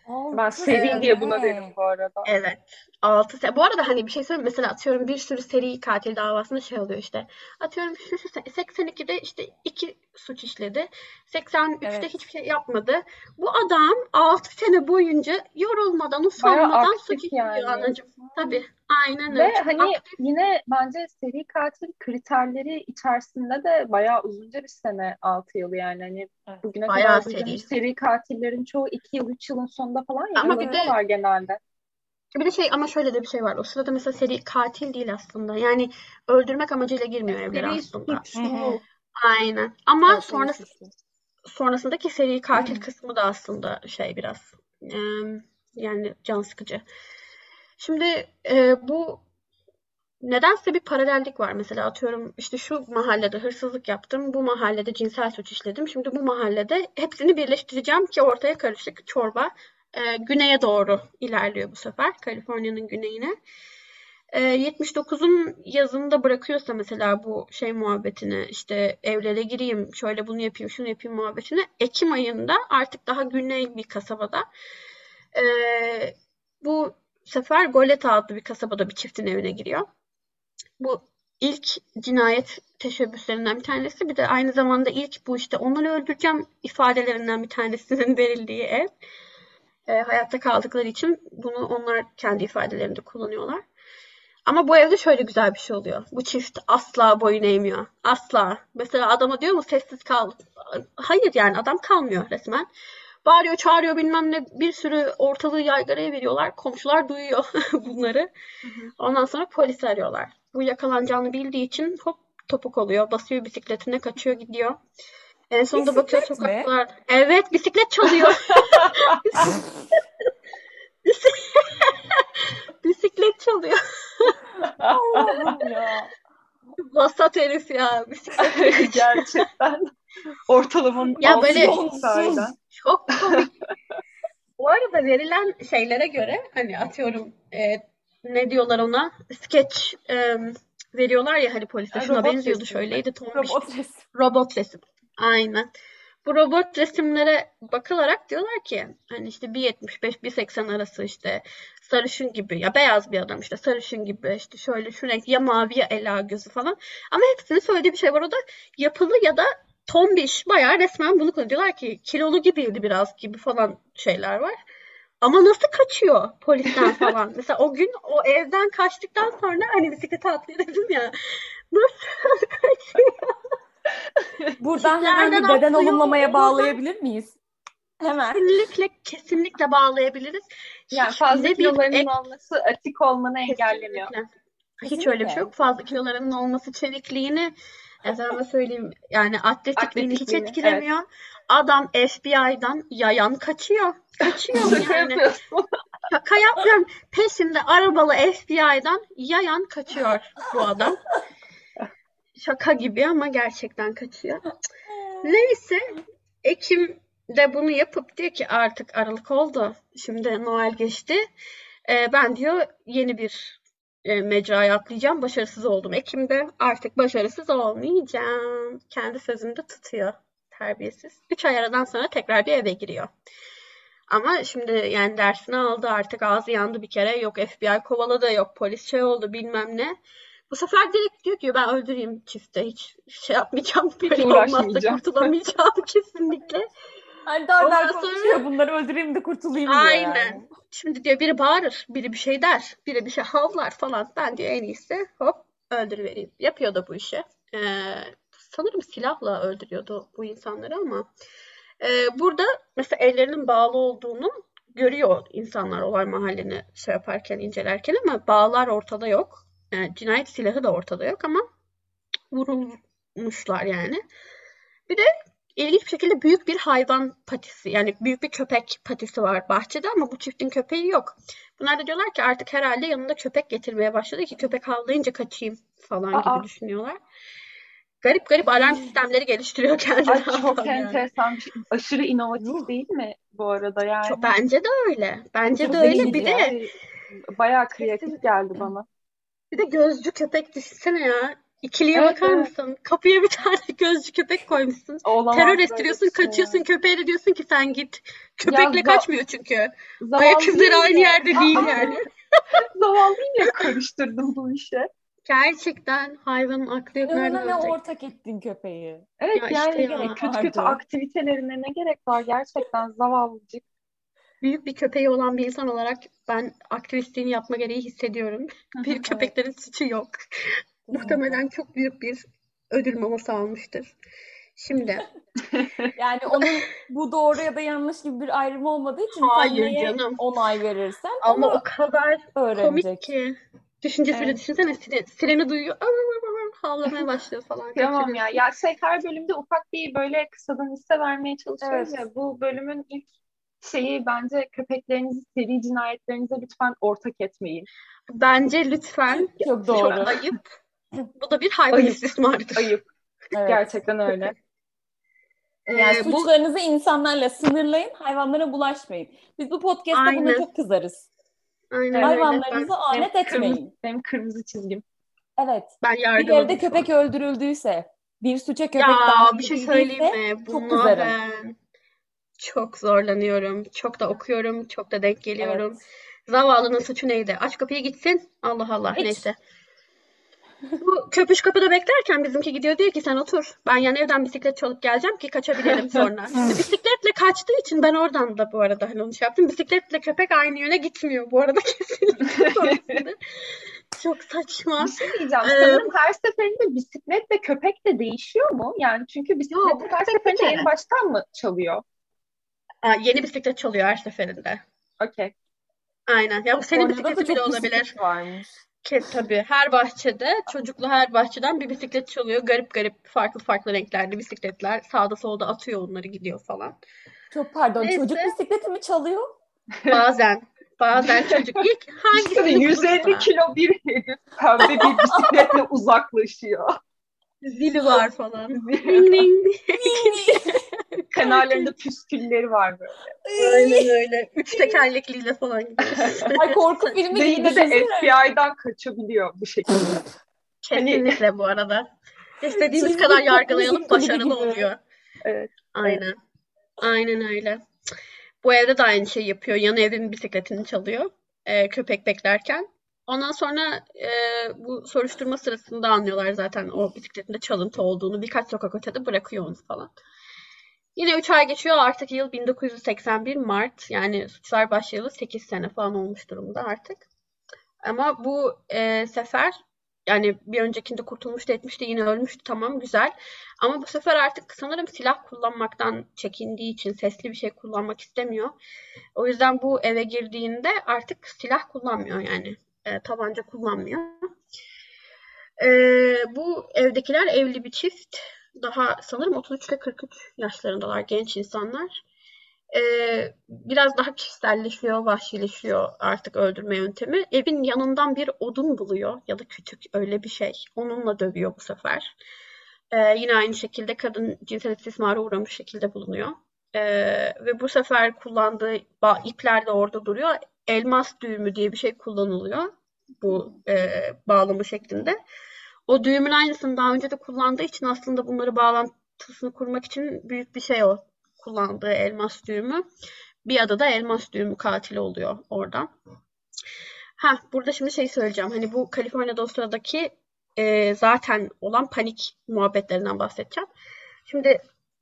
Ben Altı seri Ee, diye buna derim sene. bu arada. Evet. Altı sene. Bu arada hani bir şey söyleyeyim mi? Mesela atıyorum bir sürü seri katil davasında şey oluyor işte. Atıyorum şu şu se- seksen ikide işte iki suç işledi. seksen üçte Evet. hiçbir şey yapmadı. Bu adam altı sene boyunca yorulmadan, Bayağı usanmadan suç aktif işliyor yani. anacığım. Tabii. Aynen Ve öyle. Çok hani aktif. yine bence seri katil kriterleri içerisinde de bayağı uzunca bir sene, altı yıl yani. Hani Evet. bugüne Bayağı kadar duyduğumuz seri. seri katillerin çoğu iki yıl, üç yılın sonunda falan Ama bir de yakalanıyorlar genelde. bir de şey ama şöyle de bir şey var. O sırada mesela seri katil değil aslında. Yani öldürmek amacıyla girmiyor evlere Seri aslında. Hı suçlu. hı. Aynen. Ama Evet, seri sonrası suçlu. sonrasındaki seri katil kısmı da aslında şey biraz em, yani can sıkıcı. Şimdi e, bu nedense bir paralellik var. Mesela atıyorum işte şu mahallede hırsızlık yaptım, bu mahallede cinsel suç işledim. Şimdi bu mahallede hepsini birleştireceğim ki ortaya karışık çorba e, güneye doğru ilerliyor bu sefer. Kaliforniya'nın güneyine. E, yetmiş dokuzun yazında bırakıyorsa mesela bu şey muhabbetini işte evlere gireyim, şöyle bunu yapayım, şunu yapayım muhabbetini Ekim ayında artık daha güney bir kasabada e, bu sefer Goleta adlı bir kasabada bir çiftin evine giriyor. Bu ilk cinayet teşebbüslerinden bir tanesi. Bir de aynı zamanda ilk bu işte onları öldüreceğim ifadelerinden bir tanesinin verildiği ev. E, hayatta kaldıkları için bunu onlar kendi ifadelerinde kullanıyorlar. Ama bu evde şöyle güzel bir şey oluyor. Bu çift asla boyun eğmiyor. Asla. Mesela adama diyor mu sessiz kal. Hayır yani adam kalmıyor resmen. Bağırıyor, çağırıyor bilmem ne bir sürü ortalığı yaygaraya veriyorlar. Komşular duyuyor bunları. Hı hı. Ondan sonra polisi arıyorlar. Bu yakalanacağını bildiği için hop topuk oluyor. Basıyor bisikletine kaçıyor gidiyor. En sonunda bakıyor Bisiklet mi? sokaklar. Evet bisiklet çalıyor. Bisiklet çalıyor. Allah'ım ya. Vasat herif ya. Bisikletle kaçıyor. Gerçekten ortalamanın Ya altında böyle Vizyonsuz. sahiden. çok komik. Bu arada verilen şeylere göre hani atıyorum e, ne diyorlar ona? Sketch e, veriyorlar ya hani polise şuna Robot benziyordu resim mi? şöyleydi tombişti. Robot resim. Robot resim. Aynen. Bu robot resimlere bakılarak diyorlar ki hani işte bir yetmiş beş bir seksen arası işte sarışın gibi ya beyaz bir adam işte sarışın gibi işte şöyle şu renk ya mavi ya ela gözü falan. Ama hepsinin söylediği bir şey var o da yapılı ya da tombiş bayağı resmen bunu kullanıyor. Diyorlar ki kilolu gibiydi biraz gibi falan şeyler var. Ama nasıl kaçıyor polisten falan. Mesela o gün o evden kaçtıktan sonra hani bisiklete atlıyor dedim ya. Nasıl kaçıyor? Buradan hemen Çitlerden bir beden atlıyor. olumlamaya Oradan bağlayabilir miyiz? Hemen. kesinlikle kesinlikle bağlayabiliriz. Yani Hiç fazla ne bir kilolarının ek olması atik olmanı engellemiyor. kesinlikle. Hiç öyle bir şey Kesinlikle. yok. Fazla kilolarının olması çevikliğini efendime söyleyeyim yani atletikliğini hiç Atletikliğini. Evet. etkilemiyor. Adam F B I'dan yayan kaçıyor. Kaçıyor Şaka yani. yapıyorsun. Şaka yapmıyorum. Peşinde arabalı F B I'dan yayan kaçıyor bu adam. Şaka gibi ama gerçekten kaçıyor. Neyse Ekim'de bunu yapıp diyor ki artık Aralık oldu. Şimdi Noel geçti. Ee, ben diyor yeni bir e, mecraya atlayacağım. Başarısız oldum. Ekim'de artık başarısız olmayacağım. Kendi sözünü de tutuyor. Terbiyesiz. Üç ay aradan sonra tekrar bir eve giriyor. Ama şimdi yani dersini aldı artık ağzı yandı bir kere. Yok F B I kovaladı, yok polis şey oldu bilmem ne. Bu sefer direkt diyor ki ben öldüreyim çifte hiç şey yapmayacağım. Hiç Böyle olmazsa uğraşmayacağım. kurtulamayacağım kesinlikle. Hani dar dar Ondan konuşuyor sonra bunları öldüreyim de kurtulayım diyor yani. aynen. Şimdi diyor biri bağırır, biri bir şey der, biri bir şey havlar falan. Ben diyor en iyisi hop öldürüvereyim. Yapıyor da bu işi. Ee, sanırım silahla öldürüyordu bu insanları ama ee, burada mesela ellerinin bağlı olduğunu görüyor insanlar olay mahallini şey yaparken, incelerken ama bağlar ortada yok. Yani cinayet silahı da ortada yok ama vurulmuşlar yani. Bir de ilginç bir şekilde büyük bir hayvan patisi yani büyük bir köpek patisi var bahçede ama bu çiftin köpeği yok. Bunlar da diyorlar ki artık herhalde yanında köpek getirmeye başladı ki köpek havlayınca kaçayım falan gibi Aa, düşünüyorlar. Garip garip alarm sistemleri geliştiriyor kendine ay çok adam yani. enteresan bir şey. Aşırı inovatif Yuh. değil mi bu arada Çok, yani? bence de öyle. Bence de Çok öyle. Bir zekice. de Kesinlikle bayağı kreatif kesinlikle. geldi bana. Bir de gözcü köpek düşünsene ya. İkiliye Evet, bakar evet. mısın? Kapıya bir tane gözcü köpek koymuşsun. Olamaz Terör böyle estiriyorsun, bir şey kaçıyorsun. ya. Köpeğe de diyorsun ki sen git. Ya Köpekle za- kaçmıyor çünkü. Ayak zavallı izleri aynı yine. yerde değil Aa, yani. zavallı yine karıştırdım bu işe. Gerçekten hayvanın aklı yok. Günahına Nereden ne ölecek? ortak ettin köpeği? Evet Ya işte yani Ne gerek ya. kötü kötü vardı? aktivitelerine ne gerek var gerçekten zavallıcık. Büyük bir köpeği olan bir insan olarak ben aktivistliğini yapma gereği hissediyorum. Büyük Evet, köpeklerin suçu yok. kesinlikle. Muhtemelen çok büyük bir ödül maması almıştır. Şimdi Yani onun bu doğru ya da yanlış gibi bir ayrımı olmadığı için sen hayır neye canım. onay verirsen Ama o onu kadar komik öğrenecek. ki. Düşüncesiyle Evet. düşünsene sireni, sireni duyuyor. Havlamaya başlıyor falan. Kıyamam ya. Kaçırıyorsun. Ya şey her bölümde ufak bir böyle kısadan liste vermeye çalışıyoruz Evet. ya. Bu bölümün ilk şeyi bence köpeklerinizi seri cinayetlerinize lütfen ortak etmeyin. Bence lütfen Çok çok doğru. ayıp. Bu da bir hayvan Ayıp, istismarıdır. ayıp. Evet. Gerçekten öyle. Yani Ee, bu suçlarınızı insanlarla sınırlayın, hayvanlara bulaşmayın. Biz bu podcast'ta buna aynen. çok kızarız. Aynen Evet. öyle. Ben Hayvanlarınızı Benim alet kırmızı, etmeyin. benim kırmızı çizgim. Evet. ben Bir yargıladım evde şu an. köpek öldürüldüyse, bir suça Ya köpek dahil bir şey söyleyeyim edildiyse mi? çok Buna kızarım. ben çok zorlanıyorum. Çok da okuyorum. Çok da denk geliyorum. Evet. Zavallının suçu neydi? Aç kapıyı gitsin. Allah Allah. Hiç. Neyse. Bu köpüş kapıda beklerken bizimki gidiyor diyor ki sen otur. Ben yan evden bisiklet çalıp geleceğim ki kaçabilelim sonra. Şimdi bisikletle kaçtığı için ben oradan da bu arada hani onu şey yaptım. Bisikletle köpek aynı yöne gitmiyor bu arada kesinlikle sonrasında. Çok saçma. Bir şey diyeceğim. Ee, Sanırım her seferinde bisiklet ve köpek de değişiyor mu? Yani çünkü ya bu bisikleti her köpek bir seferinde kere. yeni baştan mı çalıyor? Aa, yeni bisiklet çalıyor her seferinde. Okey. Aynen. Ya bu senin Konya'da da bisikletin bile çok olabilir. bisiklet varmış. Ki tabii her bahçede, çocuklu her bahçeden bir bisiklet çalıyor. Garip garip, farklı farklı renklerde bisikletler. Sağda solda atıyor onları gidiyor falan. Çok pardon, çocuk Neyse bisikleti mi çalıyor? bazen, bazen çocuk ilk Düşünsene hangisini yüz elli bulursa kilo bir herif pembe bir bisikletle uzaklaşıyor. zili var falan. Zili Ring ring. Kenarlarında Korkunç. püskülleri var böyle. Aynen öyle. Üç tekerlekliyle falan gidiyor. Ay korku Saçma. filmi Ve gibi yine de düşünsene. F B I'dan kaçabiliyor bu şekilde. Hani Kesinlikle bu arada. İstediğimiz Çizgi kadar pop yargılayalım, müzik klibi başarılı gibi. oluyor. evet, evet. Aynen. Aynen öyle. Bu evde de aynı şeyi yapıyor. Yan evin bisikletini çalıyor. Ee, köpek beklerken. Ondan sonra e, bu soruşturma sırasında anlıyorlar zaten o bisikletinde çalıntı olduğunu. Birkaç sokak ötede bırakıyor onu falan. Yine üç ay geçiyor. Artık yıl bin dokuz yüz seksen bir Mart. Yani suçlar başlayalı sekiz sene falan olmuş durumda artık. Ama bu e, sefer yani bir öncekinde kurtulmuştu etmişti yine ölmüştü tamam güzel. Ama bu sefer artık sanırım silah kullanmaktan çekindiği için sesli bir şey kullanmak istemiyor. O yüzden bu eve girdiğinde artık silah kullanmıyor yani. E, tabanca kullanmıyor. E, bu evdekiler evli bir çift. Daha sanırım otuz üç ile kırk üç yaşlarındalar genç insanlar. Ee, biraz daha kişiselleşiyor, vahşileşiyor artık öldürme yöntemi. Evin yanından bir odun buluyor ya da kütük öyle bir şey. Onunla dövüyor bu sefer. Ee, yine aynı şekilde kadın cinsel istismara uğramış şekilde bulunuyor. Ee, ve bu sefer kullandığı ipler de orada duruyor. Elmas düğümü diye bir şey kullanılıyor bu e, bağlama şeklinde. O düğümün aynısını daha önce de kullandığı için aslında bunları bağlantısını kurmak için büyük bir şey o kullandığı elmas düğümü. Bir adı da elmas düğümü katili oluyor oradan. Ha burada şimdi şey söyleyeceğim. Hani bu Kaliforniya'da o sıradaki e, zaten olan panik muhabbetlerinden bahsedeceğim. Şimdi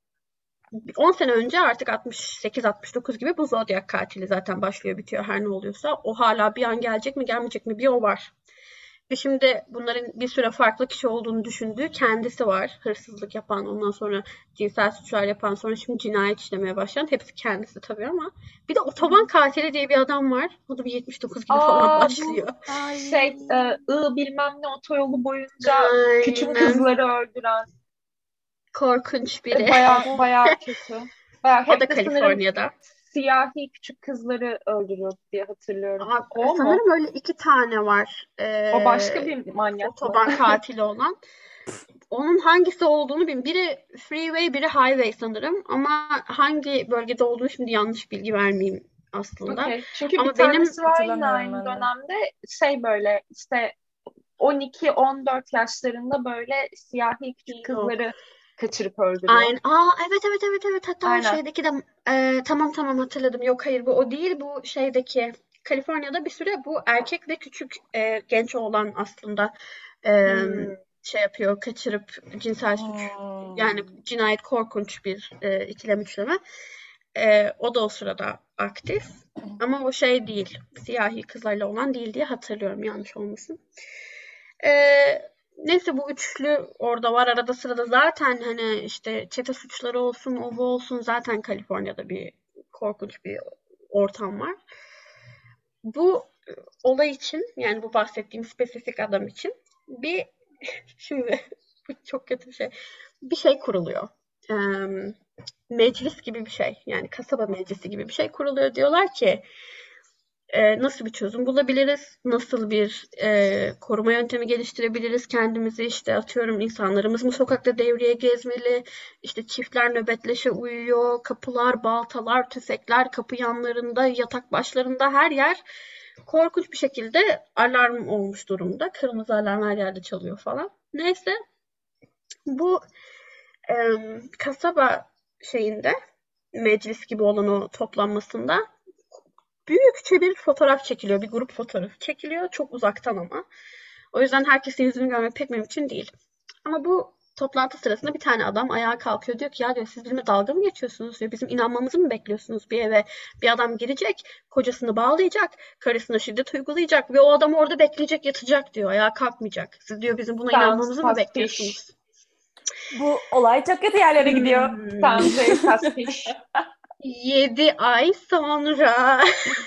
on sene önce artık altmış sekiz altmış dokuz gibi bu Zodiac katili zaten başlıyor bitiyor her ne oluyorsa. O hala bir an gelecek mi gelmeyecek mi bir o var. Ve şimdi bunların bir süre farklı kişi olduğunu düşündüğü kendisi var. Hırsızlık yapan, ondan sonra cinsel suçlar yapan, sonra şimdi cinayet işlemeye başlayan. Hepsi kendisi tabii ama. Bir de otoban katili diye bir adam var. O da bir yetmiş dokuz gibi falan Aa, başlıyor. bu şey e, I bilmem ne otoyolu boyunca küçük Aynen. kızları öldüren Korkunç e, biri. baya baya kötü. Baya O hep da de sanırım Kaliforniya'da. siyahi küçük kızları öldürüyordu diye hatırlıyorum. Aa, O mu? sanırım öyle iki tane var. O başka Ee, bir manyak mı? otoban katili olan. Onun hangisi olduğunu bilmiyorum. Biri freeway, biri highway sanırım. Ama hangi bölgede olduğunu şimdi yanlış bilgi vermeyeyim aslında. Okey. Çünkü Ama bir benim tanesi var yine hatırlamıyorum aynı ben de. dönemde şey böyle işte on iki on dört yaşlarında böyle siyahi küçük Yok. kızları kaçırıp öldürüyor. Aynen. Aa evet evet evet evet. Hatta o Aynen. şeydeki de e, tamam tamam hatırladım. Yok hayır bu o değil. Bu şeydeki Kaliforniya'da bir süre bu erkek ve küçük e, genç oğlan aslında e, Hmm. şey yapıyor, kaçırıp cinsel suç yani Hmm. cinayet korkunç bir e, ikilem üçleme. E, o da o sırada aktif. Ama o şey değil. Siyahi kızlarla olan değil diye hatırlıyorum. Yanlış olmasın. E, Neyse bu üçlü orada var arada sırada zaten hani işte çete suçları olsun o bu olsun zaten Kaliforniya'da bir korkunç bir ortam var. Bu olay için yani bu bahsettiğim spesifik adam için bir şimdi bu çok kötü bir şey. Bir şey kuruluyor. Ee, meclis gibi bir şey. Yani kasaba meclisi gibi bir şey kuruluyor. Diyorlar ki e, nasıl bir çözüm bulabiliriz? Nasıl bir e, koruma yöntemi geliştirebiliriz? Kendimizi işte atıyorum insanlarımız mı sokakta devreye gezmeli? İşte çiftler nöbetleşe uyuyor. Kapılar, baltalar, tüfekler kapı yanlarında, yatak başlarında her yer korkunç bir şekilde alarm olmuş durumda. Kırmızı alarm her yerde çalıyor falan. Neyse bu e, kasaba şeyinde meclis gibi olan o toplanmasında büyükçe bir fotoğraf çekiliyor. Bir grup fotoğrafı çekiliyor. Çok uzaktan ama. O yüzden herkesin yüzünü görmek pek mümkün değil. Ama bu toplantı sırasında bir tane adam ayağa kalkıyor. Diyor ki ya diyor siz bizimle dalga mı geçiyorsunuz diyor. Bizim inanmamızı mı bekliyorsunuz bir eve? Bir adam girecek, kocasını bağlayacak, karısına şiddet uygulayacak ve o adam orada bekleyecek, yatacak diyor. Ayağa kalkmayacak. Siz diyor bizim buna Sounds inanmamızı mı suspicious. bekliyorsunuz? Bu olay çok kötü yerlere gidiyor. Hmm. Sounds very suspicious. Yedi ay sonra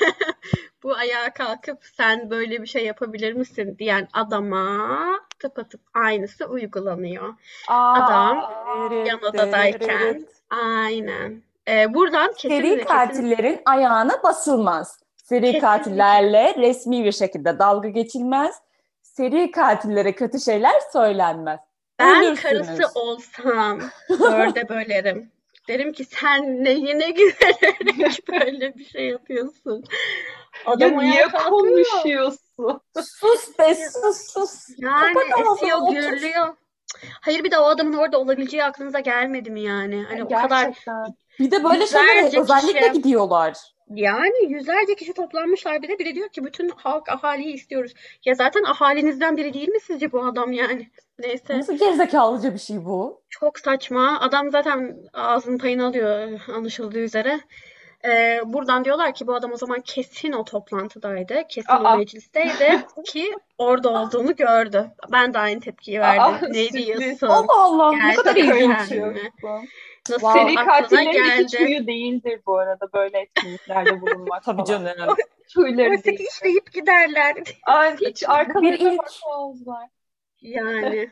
bu ayağa kalkıp sen böyle bir şey yapabilir misin diyen adama tıpatıp aynısı uygulanıyor. Adam yan odadayken aynen. Ee, buradan kesin Seri ve kesin katillerin ayağına basılmaz. Seri Kesinlikle. katillerle resmi bir şekilde dalga geçilmez. Seri katillere kötü şeyler söylenmez. ben Ölürsünüz. karısı olsam dörde bölerim. Derim ki sen neyine güvenerek böyle bir şey yapıyorsun. Adam Ya ayağa niye kalkıyor. konuşuyorsun? Sus be sus sus. Yani Kapat ağzını, esiyor, otur. gürlüyor. Hayır bir de o adamın orada olabileceği aklınıza gelmedi mi yani? Hani o kadar Gerçekten. Bir de böyle şeylere yüzlerce özellikle kişi gidiyorlar. yani yüzlerce kişi toplanmışlar bir de biri diyor ki bütün halk ahaliyi istiyoruz. Ya zaten ahalinizden biri değil mi sizce bu adam yani? Neyse Nasıl gerizekalıca bir şey bu? çok saçma. Adam zaten ağzının payını alıyor anlaşıldığı üzere. Ee, buradan diyorlar ki bu adam o zaman kesin o toplantıdaydı. Kesin o Aa. meclisteydi ki orada olduğunu gördü. Ben de aynı tepkiyi verdim. Aa, ne sürpriz. diyorsun? Allah Allah ne kadar Gerçekten ilginç. mi? Nasıl Wow. Seri aklına katillerin de hiç geldi? huyu değildir bu arada böyle etkinliklerde bulunmak Tabii falan. canım. Hiç huyları Oysa ki değil. işleyip giderler. Ay, hiç Bu bir arkalarına ilk. bakmazlar. Yani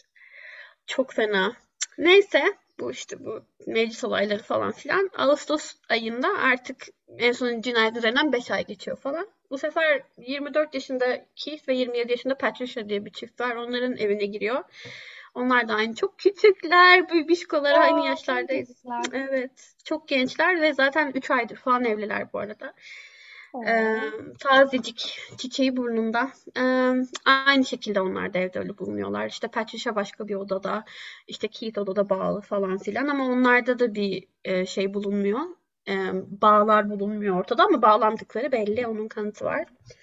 çok fena. Neyse bu işte bu meclis olayları falan filan. Ağustos ayında artık en son cinayet üzerinden beş ay geçiyor falan. Bu sefer yirmi dört yaşında Keith ve yirmi yedi yaşında Patricia diye bir çift var. Onların evine giriyor. Onlar da aynı çok küçükler, bebişkoları aynı Aa, yaşlardayız. güzel. Evet, çok gençler ve zaten üç aydır falan evliler bu arada. Ee, Oo. tazecik, çiçeği burnunda. Ee, aynı şekilde onlar da evde öyle bulunuyorlar. İşte Patricia başka bir odada, işte Keith odada bağlı falan filan ama onlarda da bir e, şey bulunmuyor. Ee, bağlar bulunmuyor ortada ama bağlandıkları belli, onun kanıtı var.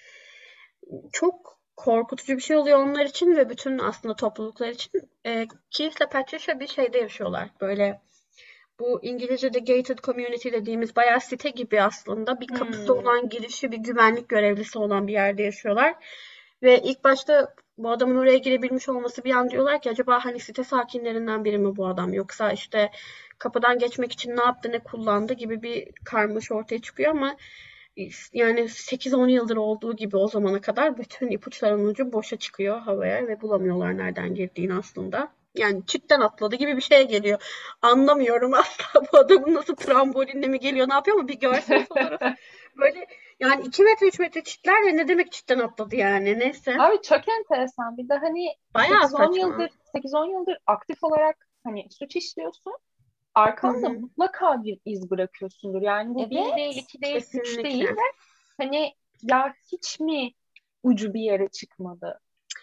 Çok korkutucu bir şey oluyor onlar için ve bütün aslında topluluklar için. Ee, Keith ile Patricia bir şeyde yaşıyorlar. Böyle bu İngilizce'de gated community dediğimiz bayağı site gibi aslında bir kapısı Hmm. olan girişi bir güvenlik görevlisi olan bir yerde yaşıyorlar. Ve ilk başta bu adamın oraya girebilmiş olması bir an diyorlar ki acaba hani site sakinlerinden biri mi bu adam yoksa işte kapıdan geçmek için ne yaptı ne kullandı gibi bir karmaşa ortaya çıkıyor ama yani sekiz on yıldır olduğu gibi o zamana kadar bütün ipuçlarının ucu boşa çıkıyor havaya ve bulamıyorlar nereden girdiğini aslında. Yani çitten atladı gibi bir şeye geliyor. Anlamıyorum asla bu adamın nasıl trambolinle mi geliyor ne yapıyor ama bir görsel fotoğraf. Böyle yani iki metre üç metre çitler ve ne demek çitten atladı yani neyse. Abi çok enteresan. Bir de hani Bayağı sekiz on saçma. yıldır sekiz on yıldır aktif olarak hani suç işliyorsun. Arkanda Hı hı. mutlaka bir iz bırakıyorsundur. Yani bu bir Evet. değil, iki değil, üç Kesinlikle. değil ve hani ya hiç mi ucu bir yere çıkmadı?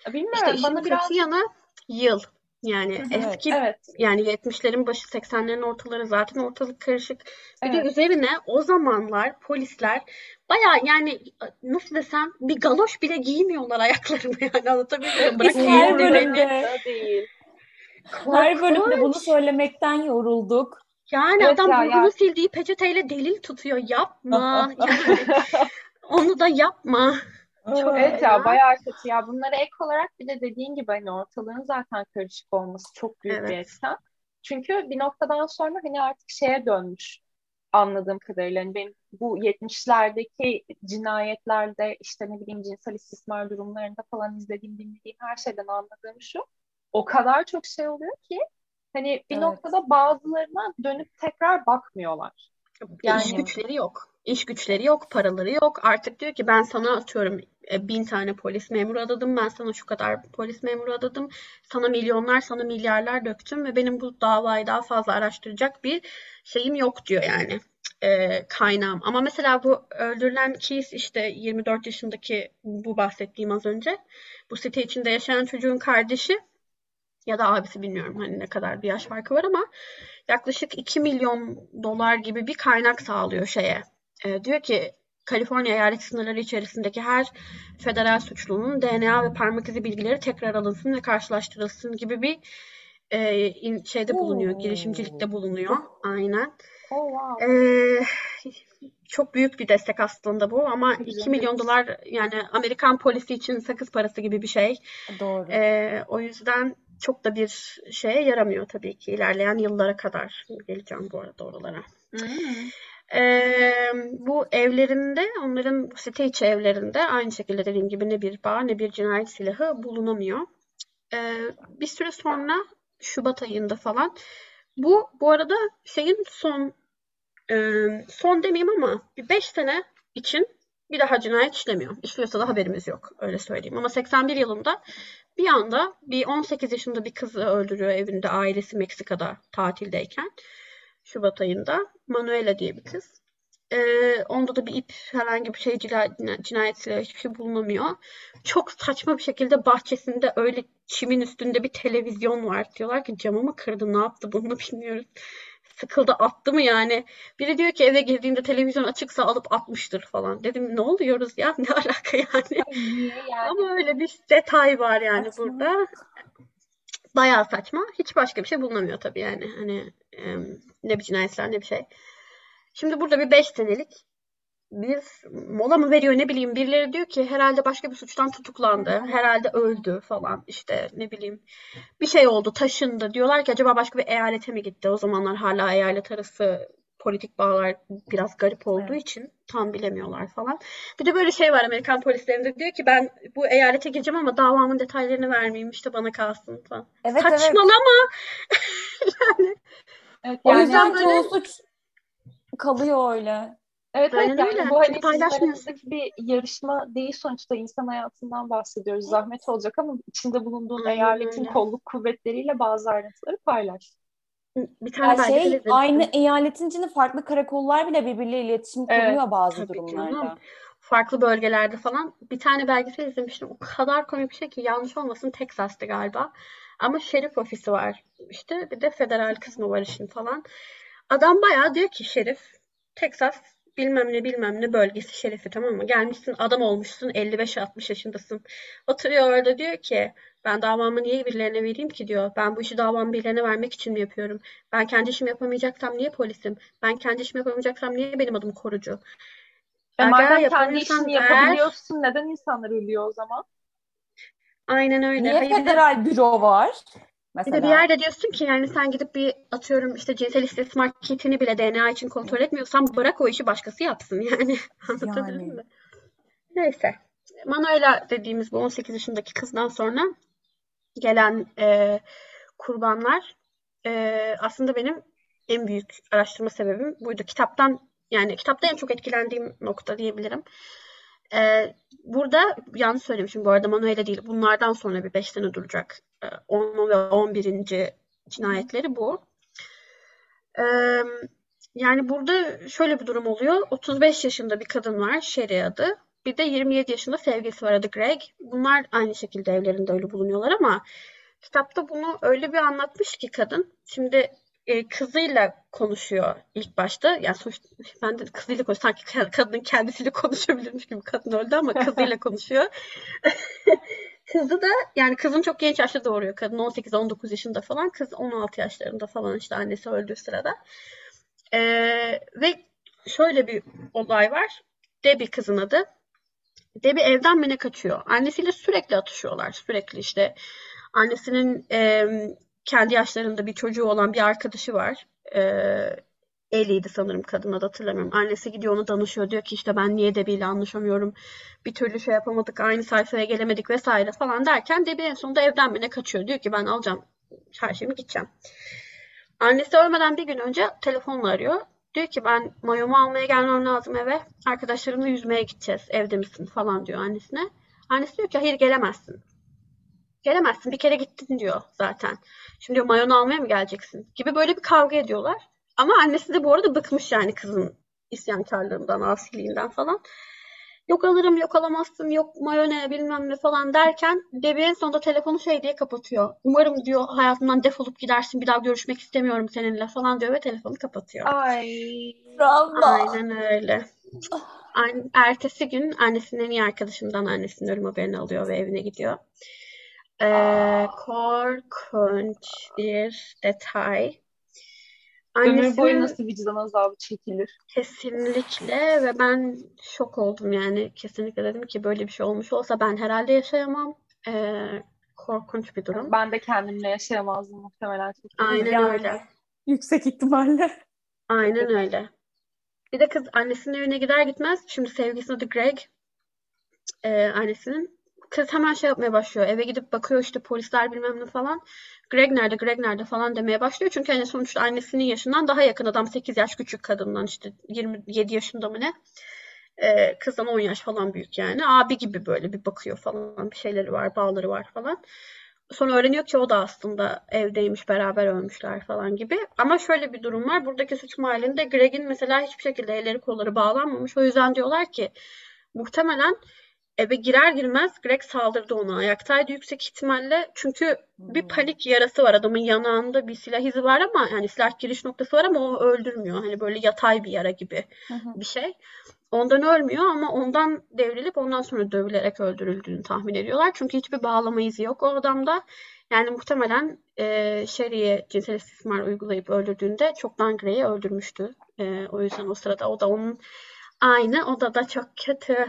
İşte Bilmiyorum, işin bana kötü biraz... yanı yıl. Yani Hı hı, Evet. eski evet, yani yetmişlerin başı seksenlerin ortaları zaten ortalık karışık. Bir de evet. üzerine o zamanlar polisler bayağı yani nasıl desem bir galoş bile giymiyorlar ayaklarına yani anlatabiliyor muyum? Bırak Biz Her giyindirmeni. bölümde, umurumuzda değil. her bölümde bunu Korkunç. söylemekten yorulduk. Yani Evet adam ya, burnunu ya. sildiği peçeteyle delil tutuyor. Yapma. Yani onu da yapma. Çok Evet ya, fena. bayağı kötü ya. Bunlara ek olarak bir de dediğin gibi hani ortalığın zaten karışık olması çok büyük bir Evet. etken. Çünkü bir noktadan sonra hani artık şeye dönmüş anladığım kadarıyla. Hani benim bu yetmişlerdeki cinayetlerde işte ne bileyim cinsel istismar durumlarında falan izlediğim, dinlediğim her şeyden anladığım şu. O kadar çok şey oluyor ki hani bir Evet. noktada bazılarına dönüp tekrar bakmıyorlar. İş Yani güçleri yok. İş güçleri yok, paraları yok. Artık diyor ki ben sana atıyorum e, bin tane polis memuru adadım, ben sana şu kadar polis memuru adadım, sana milyonlar, sana milyarlar döktüm ve benim bu davayı daha fazla araştıracak bir şeyim yok diyor yani e, kaynağım. Ama mesela bu öldürülen Keith işte yirmi dört yaşındaki bu bahsettiğim az önce bu site içinde yaşayan çocuğun kardeşi ya da abisi bilmiyorum hani ne kadar bir yaş farkı var ama yaklaşık iki milyon dolar gibi bir kaynak sağlıyor şeye. E, diyor ki Kaliforniya eyalet sınırları içerisindeki her federal suçlunun D N A ve parmak izi bilgileri tekrar alınsın ve karşılaştırılsın gibi bir e, in, şeyde bulunuyor, Oo. girişimcilikte bulunuyor. Aynen. oh wow, E, çok büyük bir destek aslında bu ama tabii iki canım. milyon dolar yani Amerikan polisi için sakız parası gibi bir şey. Doğru. E, o yüzden çok da bir şeye yaramıyor tabii ki ilerleyen yıllara kadar. Geleceğim bu arada oralara. Hmm. Ee, bu evlerinde, onların bu site içi evlerinde aynı şekilde dediğim gibi ne bir bağ ne bir cinayet silahı bulunamıyor. Ee, bir süre sonra Şubat ayında falan bu bu arada şeyin son e, son demeyeyim ama bir beş sene için bir daha cinayet işlemiyor. İşliyorsa da haberimiz yok öyle söyleyeyim. Ama seksen bir yılında bir anda bir on sekiz yaşında bir kızı öldürüyor evinde ailesi Meksika'da tatildeyken. Şubat ayında. Manuela diye bir kız. Ee, onda da bir ip herhangi bir şey cinayet silahı hiçbir şey bulunamıyor. Çok saçma bir şekilde bahçesinde öyle çimin üstünde bir televizyon var. Diyorlar ki camı mı kırdı ne yaptı bunu bilmiyoruz. Sıkıldı attı mı yani. Biri diyor ki eve girdiğinde televizyon açıksa alıp atmıştır falan. Dedim ne oluyoruz ya ne alaka yani. Ay, niye yani? Ama öyle bir detay var yani Saçma. burada. Bayağı saçma. Hiç başka bir şey bulunamıyor tabii yani. Hani e, ne bir cinayetler ne bir şey. Şimdi burada bir beş senelik bir mola mı veriyor ne bileyim birileri diyor ki herhalde başka bir suçtan tutuklandı. Herhalde öldü falan işte ne bileyim bir şey oldu taşındı. Diyorlar ki acaba başka bir eyalete mi gitti? O zamanlar hala eyalet arası politik bağlar biraz garip olduğu Evet. için tam bilemiyorlar falan. Bir de böyle şey var Amerikan polislerinde diyor ki ben bu eyalete gireceğim ama davamın detaylarını vermeyeyim işte bana kalsın falan. Evet, evet. Saçmalama yani. Evet O O yani yüzden yüzden böyle çoğu suç kalıyor öyle. evet evet aynen yani öyle. bu Çünkü hani sizin paylaşmıyorsun. aranızdaki bir yarışma değil, sonuçta insan hayatından bahsediyoruz. Zahmet olacak ama içinde bulunduğun Aynen eyaletin öyle. kolluk kuvvetleriyle bazı ayrıntıları paylaş. Bir Ya tane belgesel şey aynı izlemiştim. eyaletin içinde farklı karakollar bile birbiriyle iletişim Evet. kurmuyor bazı Tabii canım. durumlarda. Farklı bölgelerde falan. Bir tane belgesel izlemiştim. O kadar komik bir şey ki yanlış olmasın Texas'tı galiba. Ama şerif ofisi var. İşte bir de federal kısmı var işin falan. Adam bayağı diyor ki şerif Texas bilmem ne bilmem ne bölgesi şerifi tamam mı? Gelmişsin adam olmuşsun elli beş altmış yaşındasın. Oturuyor orada diyor ki ben davamı niye birilerine vereyim ki diyor. Ben bu işi davamı birilerine vermek için mi yapıyorum? Ben kendi işimi yapamayacaksam niye polisim? Ben kendi işimi yapamayacaksam niye benim adım korucu? E Aga madem kendi işini yapamıyorsan ver. yapabiliyorsun, neden insanlar ölüyor o zaman? Aynen öyle. Niye Hayır bir de federal büro var bir de bir mesela? yerde diyorsun ki yani sen gidip bir atıyorum işte cinsel istismar kitini bile D N A için kontrol etmiyorsan bırak o işi başkası yapsın yani. Anlatabildim Yani. mi? Neyse. Manuela dediğimiz bu on sekiz yaşındaki kızdan sonra gelen e, kurbanlar e, aslında benim en büyük araştırma sebebim buydu. Kitaptan yani kitapta en çok etkilendiğim nokta diyebilirim. Ee, burada yanlış söylemişim bu arada Manuela değil. Bunlardan sonra bir beş sene duracak. Ee, on ve on birinci Hı hı. cinayetleri bu. Ee, yani burada şöyle bir durum oluyor. otuz beş yaşında bir kadın var. Sherry adı. Bir de yirmi yedi yaşında sevgilisi var, adı Greg. Bunlar aynı şekilde evlerinde öyle bulunuyorlar ama kitapta bunu öyle bir anlatmış ki kadın. Şimdi e, kızıyla konuşuyor ilk başta. Yani sonuçta ben de kızıyla konuşuyor. Sanki kadının kendisiyle konuşabilirmiş gibi, kadın öldü ama kızıyla konuşuyor. Kızı da yani kızın çok genç yaşta doğuruyor. Kadın on sekiz on dokuz yaşında falan. Kız on altı yaşlarında falan, işte annesi öldüğü sırada. Ee, ve şöyle bir olay var. Debbie kızın adı. Debbie evden mi ne kaçıyor. Annesiyle sürekli atışıyorlar. Sürekli işte annesinin e, kendi yaşlarında bir çocuğu olan bir arkadaşı var. E, Ellie'ydi sanırım kadın, adı hatırlamıyorum. Annesi gidiyor ona danışıyor. Diyor ki işte ben niye Debbie ile anlaşamıyorum. Bir türlü şey yapamadık. Aynı sayfaya gelemedik vesaire falan derken Debbie en sonunda evden mi ne kaçıyor. Diyor ki ben alacağım her şeyimi, gideceğim. Annesi ölmeden bir gün önce telefonla arıyor. Diyor ki ben mayomu almaya gelmem lazım eve. Arkadaşlarımla yüzmeye gideceğiz. Evde misin falan diyor annesine. Annesi diyor ki hayır gelemezsin. Gelemezsin, bir kere gittin diyor zaten. Şimdi diyor mayonu almaya mı geleceksin? Gibi böyle bir kavga ediyorlar. Ama annesi de bu arada bıkmış yani kızın isyankarlığından, asiliğinden falan. Yok alırım, yok alamazsın, yok mayone bilmem ne falan derken Debbie en sonunda telefonu şey diye kapatıyor. Umarım diyor hayatımdan defolup gidersin, bir daha görüşmek istemiyorum seninle falan diyor ve telefonu kapatıyor. Ay. Travma. Aynen öyle. Aynı, ertesi gün annesinin en iyi arkadaşından annesinin ölüm haberini alıyor ve evine gidiyor. Ee, korkunç bir detay. Ömür boyu Annesinin nasıl vicdan azabı çekilir? kesinlikle ve ben şok oldum yani. Kesinlikle dedim ki böyle bir şey olmuş olsa ben herhalde yaşayamam. Ee, korkunç bir durum. Ben de kendimle yaşayamazdım muhtemelen. Aynen Yani öyle. yüksek ihtimalle. Aynen öyle. Bir de kız annesinin evine gider gitmez. Şimdi sevgilisinin adı Greg. Ee, annesinin. Kız hemen şey yapmaya başlıyor. Eve gidip bakıyor işte polisler bilmem ne falan. Greg nerede, Greg nerede falan demeye başlıyor. Çünkü hani sonuçta annesinin yaşından daha yakın. Adam sekiz yaş küçük kadından, işte yirmi yedi yaşında mı ne. Ee, kızdan on yaş falan büyük yani. Abi gibi böyle bir bakıyor falan. Bir şeyleri var, bağları var falan. Sonra öğreniyor ki o da aslında evdeymiş, beraber ölmüşler falan gibi. Ama şöyle bir durum var. Buradaki suç mahallinde Greg'in mesela hiçbir şekilde elleri kolları bağlanmamış. O yüzden diyorlar ki muhtemelen eve girer girmez Greg saldırdı ona. Ayaktaydı yüksek ihtimalle. Çünkü bir panik yarası var. Adamın yanağında bir silah izi var ama yani silah giriş noktası var ama o öldürmüyor. Hani böyle yatay bir yara gibi bir şey. Ondan ölmüyor ama ondan devrilip ondan sonra dövülerek öldürüldüğünü tahmin ediyorlar. Çünkü hiçbir bağlama izi yok o adamda. Yani muhtemelen e, Sherry'e cinsel istismar uygulayıp öldürdüğünde çoktan Grey'i öldürmüştü. E, o yüzden o sırada o da onun aynı odada, çok kötü.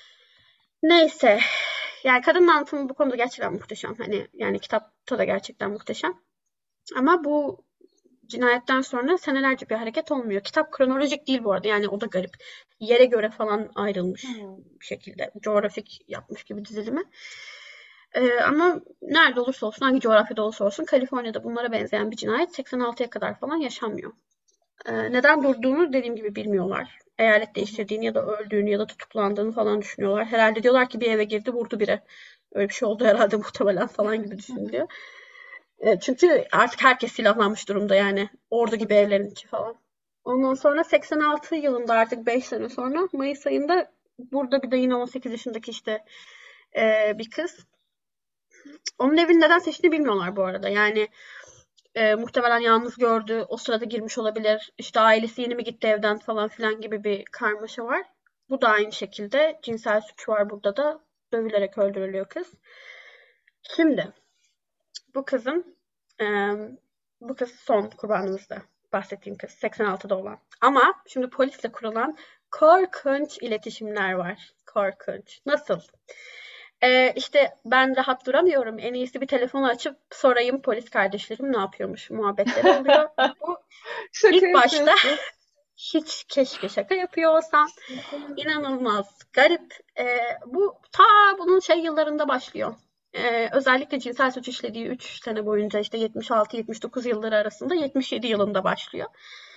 Neyse. Yani kadının anlatımı bu konuda gerçekten muhteşem. Hani yani kitapta da gerçekten muhteşem. Ama bu cinayetten sonra senelerce bir hareket olmuyor. Kitap kronolojik değil bu arada. Yani o da garip. Yere göre falan ayrılmış Hmm. bir şekilde. Coğrafik yapmış gibi dizilimi. Ee, ama nerede olursa olsun, hangi coğrafyada olursa olsun Kaliforniya'da bunlara benzeyen bir cinayet seksen altıya kadar falan yaşanmıyor. Ee, neden durduğunu dediğim gibi bilmiyorlar. Eyalet değiştirdiğini ya da öldüğünü ya da tutuklandığını falan düşünüyorlar. Herhalde diyorlar ki bir eve girdi vurdu biri. Öyle bir şey oldu herhalde muhtemelen falan gibi düşünülüyor. E, çünkü artık herkes silahlanmış durumda yani. Ordu gibi evlerin içi falan. Ondan sonra seksen altı yılında, artık beş sene sonra Mayıs ayında burada bir de yine on sekiz yaşındaki işte e, bir kız. Onun evini neden seçtiğini bilmiyorlar bu arada. Yani e, muhtemelen yalnız gördü. O sırada girmiş olabilir. İşte ailesi yeni mi gitti evden falan filan gibi bir karmaşa var. Bu da aynı şekilde cinsel suç var burada da. Dövülerek öldürülüyor kız. Şimdi bu kızın e, bu kız son kurbanımızda. Bahsettiğim kız seksen altıda olan. Ama şimdi polisle kurulan korkunç iletişimler var. Korkunç. Nasıl? Ee, işte ben rahat duramıyorum. En iyisi bir telefonu açıp sorayım polis kardeşlerim ne yapıyormuş muhabbetleri oluyor. Bu Şaka ilk başta yapıyorsun. hiç, keşke şaka yapıyor olsam. İnanılmaz garip. Ee, bu ta bunun şey yıllarında başlıyor. Ee, özellikle cinsel suç işlediği üç sene boyunca işte yetmiş altı yetmiş dokuz yılları arasında yetmiş yedi yılında başlıyor.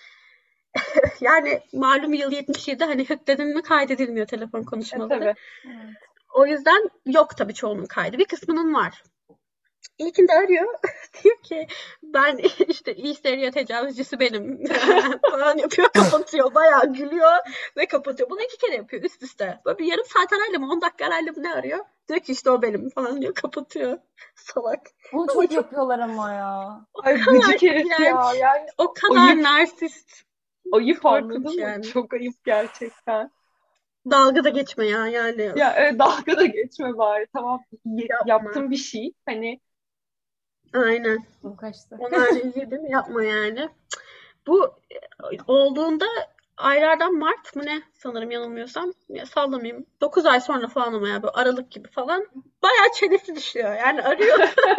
Yani malum yıl yetmiş yedi, hani hükledin mi kaydedilmiyor telefon E, konuşmaları. tabii. Evet. O yüzden yok tabii çoğunun kaydı. Bir kısmının var. İlkinde arıyor. Diyor ki ben işte iyi seriye tecavüzcüsü benim falan yapıyor, kapatıyor. Bayağı gülüyor ve kapatıyor. Bunu iki kere yapıyor üst üste. Böyle bir yarım saat arayla mı on dakika arayla mı ne arıyor? Diyor ki işte o benim falan diyor, kapatıyor. Salak. Bunu Ama çok çok yapıyorlar ama ya. o Ay kadar gıcık herif yani ya. Yani o kadar ayıp, narsist. ayıp Korkunç anladın mı? yani. Çok ayıp gerçekten. Dalga da geçme ya yani. Ya evet, dalga da geçme bari. Tamam, y- Yapma. yaptım bir şey. Hani Aynen. Bu kaçtı. Onlar yedim yapma yani. Bu olduğunda aylardan Mart mı ne sanırım yanılmıyorsam. Ya sallamayayım. dokuz ay sonra falan ama ya böyle Aralık gibi falan. Bayağı çenesi düşüyor. Yani arıyor.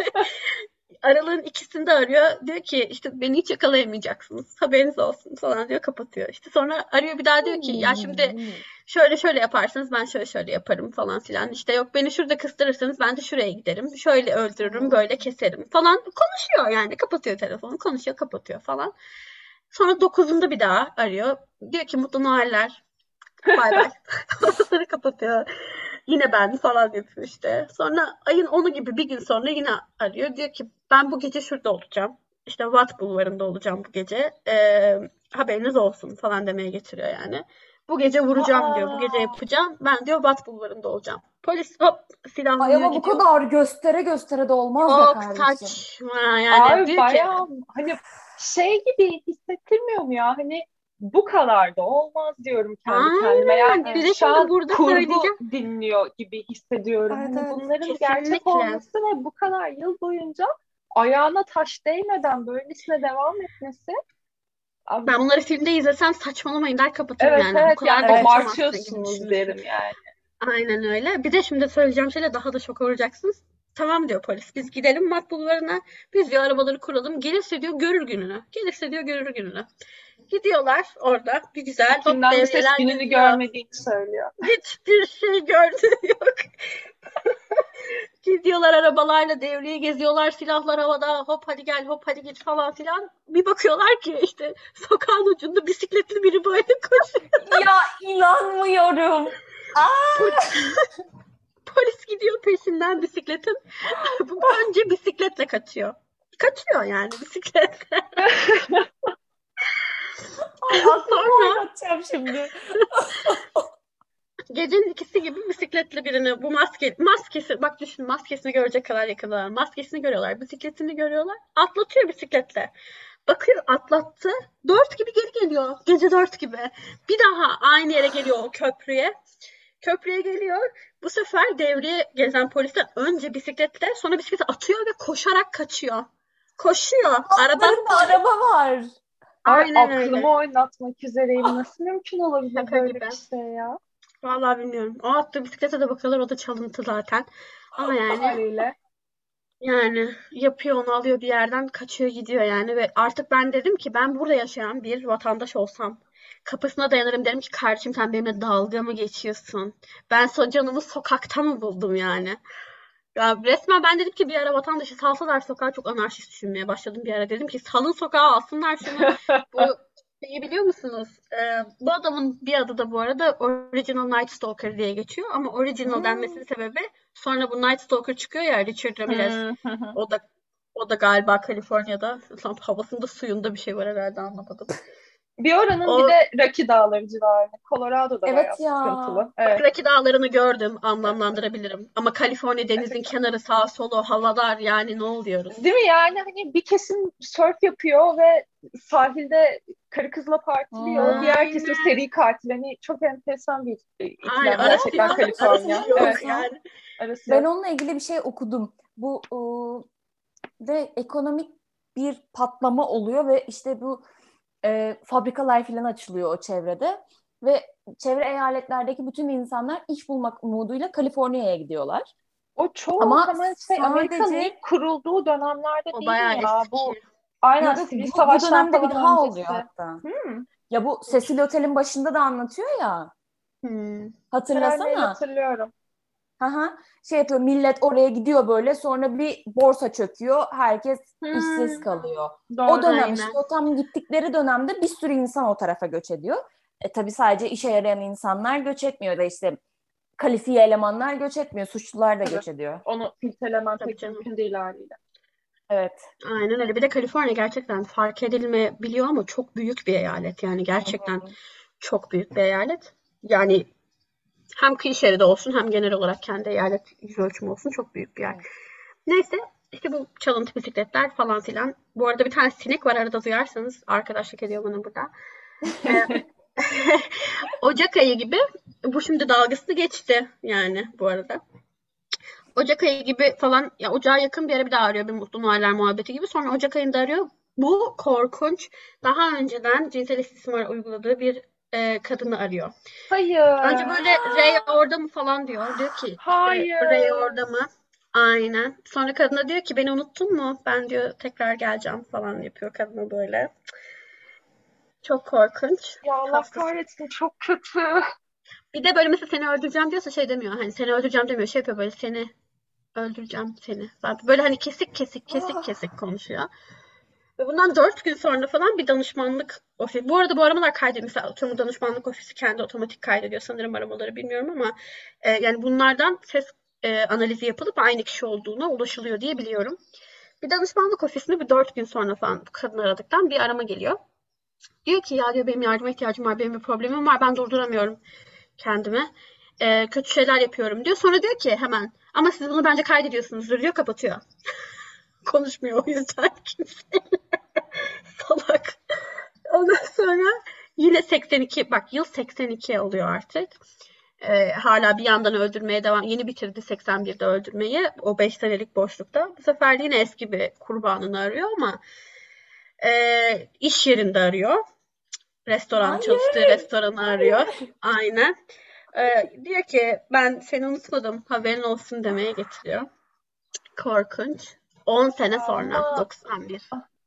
Aralığın ikisinde arıyor. Diyor ki işte beni hiç yakalayamayacaksınız. Haberiniz olsun falan diyor, kapatıyor. İşte sonra arıyor bir daha, diyor ki ya şimdi şöyle şöyle yaparsanız ben şöyle şöyle yaparım falan filan. İşte yok beni şurada kıstırırsanız ben de şuraya giderim. Şöyle öldürürüm, böyle keserim falan. Konuşuyor yani. Kapatıyor telefonu. Konuşuyor, kapatıyor falan. Sonra dokuzunda bir daha arıyor. Diyor ki mutlu Noeller. Bay bay. Sonra kapatıyor. Yine ben falan yapıyor işte. Sonra ayın onu gibi bir gün sonra yine arıyor. Diyor ki ben bu gece şurada olacağım. İşte Watt Bulvarı'nda olacağım bu gece. Ee, haberiniz olsun falan demeye getiriyor yani. Bu gece vuracağım diyor. Bu gece aa, yapacağım. Ben diyor Watt Bulvarı'nda olacağım. Polis hop Ay silahlanıyor ama bu gidiyor. kadar göstere göstere de olmaz be Çok kardeşim. saçma yani. ay Diyor ki bayağı hani şey gibi hissettirmiyor mu ya? Hani bu kadar da olmaz diyorum kendi kendime. aynen. Yani Bir Evet. de şu şimdi an burada kurgu söyleyeceğim. dinliyor gibi hissediyorum. Evet Hani evet. bunların gerçek Kesinlikle. olması ve bu kadar yıl boyunca ayağına taş değmeden böylesine devam etmesi. Abi, Ben bunları filmde izlesem saçmalamayın der kapatırım evet yani. Bu evet, kadar yani da Evet. kaçamazsın gibi abartıyorsunuz düşünürsün. derim yani. Aynen öyle. Bir de şimdi söyleyeceğim şeyle daha da şok olacaksınız. Tamam diyor polis. Biz gidelim Mat Bulvarı'na. Biz diyor arabaları kuralım. Gelirse diyor görür gününü. Gelirse diyor görür gününü. Gidiyorlar orada. Bir güzel hop İçinden bir ses devreler gününü geziyor. görmediğini söylüyor. Hiçbir şey gördüğü yok. Gidiyorlar arabalarla devriye geziyorlar. Silahlar havada. Hop hadi gel hop hadi git falan filan. Bir bakıyorlar ki işte sokağın ucunda bisikletli biri böyle koşuyor. Ya inanmıyorum. Polis gidiyor peşinden bisikletin. Bu önce bisikletle kaçıyor. Kaçıyor yani bisikletle. Ay aklımı Sonra oynatacağım şimdi. gecenin ikisi gibi bisikletli birini bu maske maskesi bak düşün maskesini görecek kadar yakınlar. Maskesini görüyorlar, bisikletini görüyorlar. Atlatıyor bisikletle. Bakıyor atlattı. Dört gibi geri geliyor. Gece dört gibi. Bir daha aynı yere geliyor o köprüye. Köprüye geliyor. Bu sefer devriye gezen polisler önce bisikletle sonra bisikleti atıyor ve koşarak kaçıyor. Koşuyor. Aradan Altlarında araba var. Ay aynen öyle. aklımı oynatmak üzereyim. Nasıl mümkün olabilir Şaka böyle gibi. bir şey ya? Vallahi bilmiyorum. O attığı bisiklete de bakıyorlar o da çalıntı zaten. Ama yani Haliyle. yani yapıyor onu alıyor bir yerden kaçıyor gidiyor yani ve artık ben dedim ki ben burada yaşayan bir vatandaş olsam kapısına dayanırım derim ki kardeşim sen benimle dalga mı geçiyorsun? Ben so canımı sokakta mı buldum yani? Ya resmen ben dedim ki bir ara vatandaşı salsalar sokağa çok anarşist düşünmeye başladım bir ara. Dedim ki salın sokağa alsınlar şunu. Bu şeyi biliyor musunuz? Ee, bu adamın bir adı da bu arada Original Night Stalker diye geçiyor. Ama Original Hmm. denmesinin sebebi sonra bu Night Stalker çıkıyor ya Richard Ramirez. Hmm. O da o da galiba Kaliforniya'da. Tam havasında suyunda bir şey var herhalde anlamadım. Bir oranın bir O de Rocky Dağları civarında. Colorado'da bayağı Evet ya. sıkıntılı. Evet. Rocky Dağları'nı gördüm, anlamlandırabilirim. Ama Kaliforniya denizin kenarı sağ solu havadar yani ne oluyoruz? Değil mi yani hani bir kesim surf yapıyor ve sahilde karı kızla partiliyor. Hmm. Diğer kesim Aynen. seri katil. Hani çok enteresan bir e, Aynen. ikilem Evet gerçekten ya, Kaliforniya. arası yok. Evet, yani. arası Ben yok. onunla ilgili bir şey okudum. Bu ıı, ve ekonomik bir patlama oluyor ve işte bu e, fabrikalar falan açılıyor o çevrede ve çevre eyaletlerdeki bütün insanlar iş bulmak umuduyla Kaliforniya'ya gidiyorlar. O çoğu Ama ama şey Amerika'nın sadece ilk kurulduğu dönemlerde O değil mi bayağı ya? eski. Bu aynen yok, yok, sivil bu, bu savaştan dönemde bir falan daha oluyor öncesi. hatta. Hmm. Ya bu Cecil Otel'in başında da anlatıyor ya. Hmm. Hatırlamayı Hatırlasana. hatırlıyorum. Aha, şey yapıyor, millet oraya gidiyor böyle, sonra bir borsa çöküyor, herkes işsiz Hmm. kalıyor. O Doğru. dönem Aynen. işte o tam gittikleri dönemde bir sürü insan o tarafa göç ediyor. E tabii sadece işe yarayan insanlar göç etmiyor da işte kalifiye elemanlar göç etmiyor, suçlular da Tabii. göç ediyor. Onu filtrelemen Tabii pek canım. mümkün değil haliyle. Evet. Aynen öyle. Bir de Kaliforniya gerçekten fark edilmeyebiliyor ama çok büyük bir eyalet. Yani Hı gerçekten hı. çok büyük bir eyalet. Yani hem kıyı şeridi olsun hem genel olarak kendi eyalet yüz ölçümü olsun çok büyük bir yer. Evet. Neyse işte bu çalıntı bisikletler falan filan. Bu arada bir tane sinek var, arada duyarsanız, arkadaşlık ediyor bana burada. Ee, Ocak ayı gibi, bu şimdi dalgası geçti yani bu arada. Ocak ayı gibi falan, ya ocağa yakın bir yere bir daha arıyor, bir mutlu Noeller muhabbeti gibi. Sonra Ocak ayında arıyor. Bu korkunç. Daha önceden cinsel istismar uyguladığı bir e, kadını arıyor. Önce Hayır. böyle Ray orada mı falan diyor. Diyor ki işte Ray Hayır. orada mı? Aynen. Sonra kadına diyor ki beni unuttun mu? Ben diyor tekrar geleceğim falan yapıyor kadına böyle. Çok korkunç. Ya Allah Hastası. kahretsin, çok kötü. Bir de böyle mesela seni öldüreceğim diyorsa şey demiyor. Hani seni öldüreceğim demiyor. Şey yapıyor böyle, seni öldüreceğim seni. Böyle hani kesik kesik kesik Ah, kesik konuşuyor. Ve bundan dört gün sonra falan bir danışmanlık ofisi. Bu arada bu aramalar kaydediyor. Mesela atıyorum danışmanlık ofisi kendi otomatik kaydediyor sanırım aramaları, bilmiyorum ama e, yani bunlardan ses e, analizi yapılıp aynı kişi olduğuna ulaşılıyor diye biliyorum. Bir danışmanlık ofisinde bir dört gün sonra falan bu kadın aradıktan bir arama geliyor. Diyor ki ya diyor benim yardıma ihtiyacım var, benim bir problemim var, ben durduramıyorum kendimi. E, kötü şeyler yapıyorum diyor. Sonra diyor ki hemen ama siz bunu bence kaydediyorsunuzdur diyor, kapatıyor. Konuşmuyor o yüzden kimse. Salak. Ondan sonra yine seksen iki, bak yıl seksen iki oluyor artık. Ee, hala bir yandan öldürmeye devam. Yeni bitirdi seksen birde öldürmeyi. O beş senelik boşlukta. Bu sefer yine eski bir kurbanını arıyor ama e, iş yerinde arıyor. Restoran, çalıştığı Hayır. restoranı arıyor. Aynen. Ee, diyor ki ben seni unutmadım, haberin olsun demeye getiriyor. Korkunç. on sene sonra, ama doksan bir.